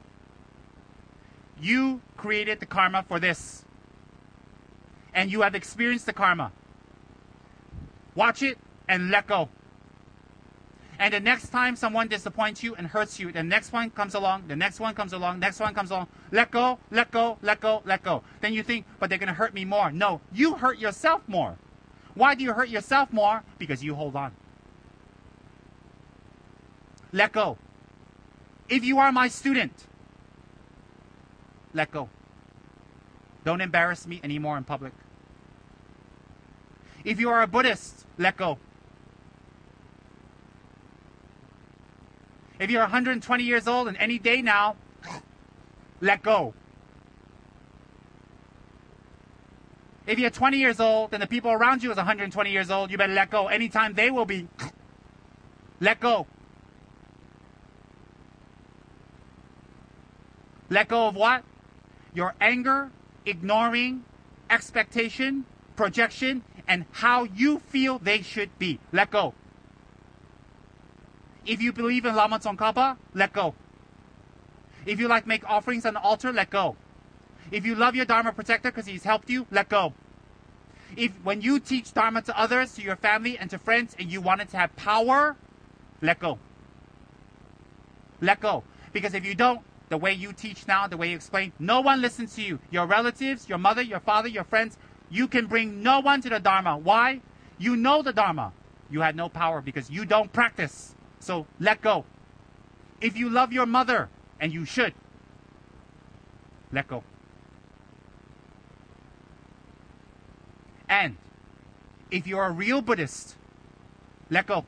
You created the karma for this. And you have experienced the karma. Watch it and let go. And the next time someone disappoints you and hurts you, the next one comes along, the next one comes along, next one comes along. Let go, let go, let go, let go. Then you think, but they're going to hurt me more. No, you hurt yourself more. Why do you hurt yourself more? Because you hold on. Let go. If you are my student, let go. Don't embarrass me anymore in public. If you are a Buddhist, let go. If you're one hundred twenty years old and any day now, let go. If you're twenty years old and the people around you is one hundred twenty years old, you better let go. Anytime they will be, let go. Let go of what? Your anger, ignoring expectation, projection, and how you feel they should be. Let go. If you believe in Lama Tsongkhapa, let go. If you like make offerings on the altar, let go. If you love your Dharma protector because he's helped you, let go. If when you teach Dharma to others, to your family and to friends, and you want it to have power, let go. Let go. Because if you don't, the way you teach now, the way you explain, no one listens to you. Your relatives, your mother, your father, your friends, you can bring no one to the Dharma. Why? You know the Dharma. You had no power because you don't practice. So let go. If you love your mother, and you should, let go. And if you're a real Buddhist, let go.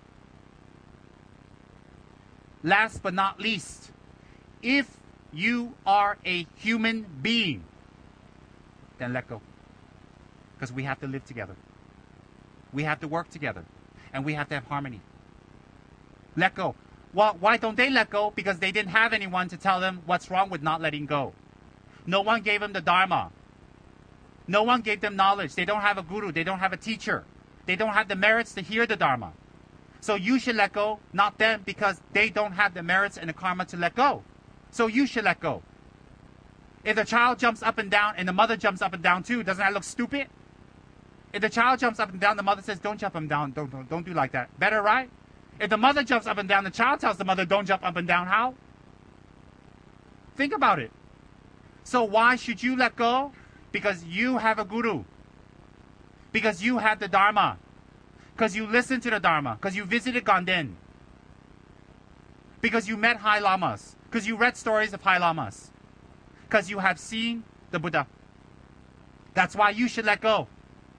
Last but not least, if you are a human being, then let go. Because we have to live together. We have to work together. And we have to have harmony. Let go. Well, why don't they let go? Because they didn't have anyone to tell them what's wrong with not letting go. No one gave them the Dharma. No one gave them knowledge. They don't have a guru. They don't have a teacher. They don't have the merits to hear the Dharma. So you should let go, not them, because they don't have the merits and the karma to let go. So you should let go. If the child jumps up and down and the mother jumps up and down too, doesn't that look stupid? If the child jumps up and down, the mother says, don't jump up and down. Don't, don't, don't do like that. Better, right? If the mother jumps up and down, the child tells the mother, don't jump up and down. How? Think about it. So why should you let go? Because you have a guru. Because you have the Dharma. Because you listen to the Dharma. Because you visited Ganden. Because you met High Lamas. Because you read stories of High Lamas. Because you have seen the Buddha. That's why you should let go.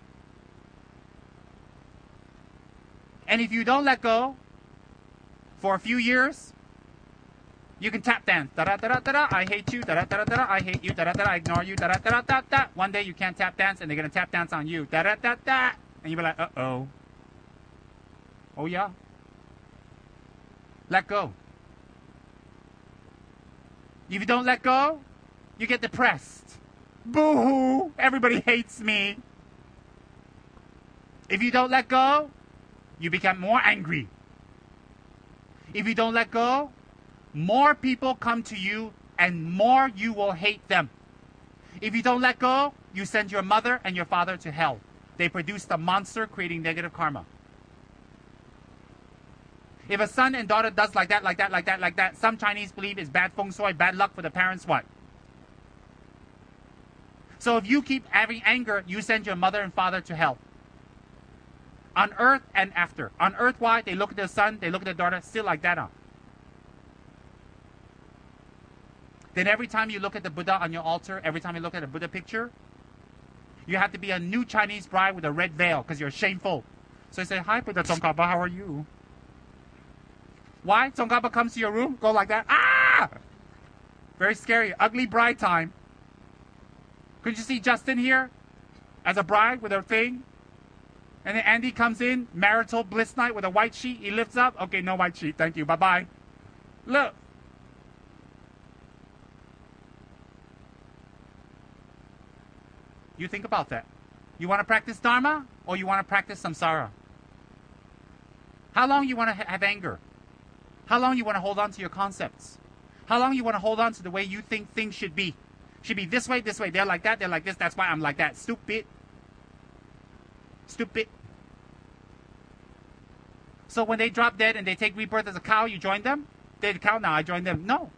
And if you don't let go, for a few years, you can tap dance. Da da da da da. I hate you. Da da da da da. I hate you. Da da da. I ignore you. Da da da da da. One day you can't tap dance, and they're gonna tap dance on you. Da da da da. And you be like, uh oh. Oh yeah. Let go. If you don't let go, you get depressed. Boo-hoo. Everybody hates me. If you don't let go, you become more angry. If you don't let go, more people come to you and more you will hate them. If you don't let go, you send your mother and your father to hell. They produce the monster creating negative karma. If a son and daughter does like that, like that, like that, like that, some Chinese believe is bad feng shui, bad luck for the parents, what? So if you keep having anger, you send your mother and father to hell. On earth and after. On earth, why? They look at their son, they look at their daughter, still like that. Huh? Then every time you look at the Buddha on your altar, every time you look at a Buddha picture, you have to be a new Chinese bride with a red veil because you're shameful. So you say, hi, Buddha Tsongkhapa, how are you? Why? Tsongkhapa comes to your room, go like that. Ah! Very scary. Ugly bride time. Could you see Justin here as a bride with her thing? And then Andy comes in, marital bliss night with a white sheet. He lifts up. Okay, no white sheet. Thank you. Bye-bye. Look. You think about that. You want to practice Dharma or you want to practice samsara? How long you want to ha- have anger? How long you want to hold on to your concepts? How long you want to hold on to the way you think things should be? Should be this way, this way. They're like that, they're like this. That's why I'm like that. Stupid. Stupid. So when they drop dead and they take rebirth as a cow, you join them? They're the cow now, I join them. No.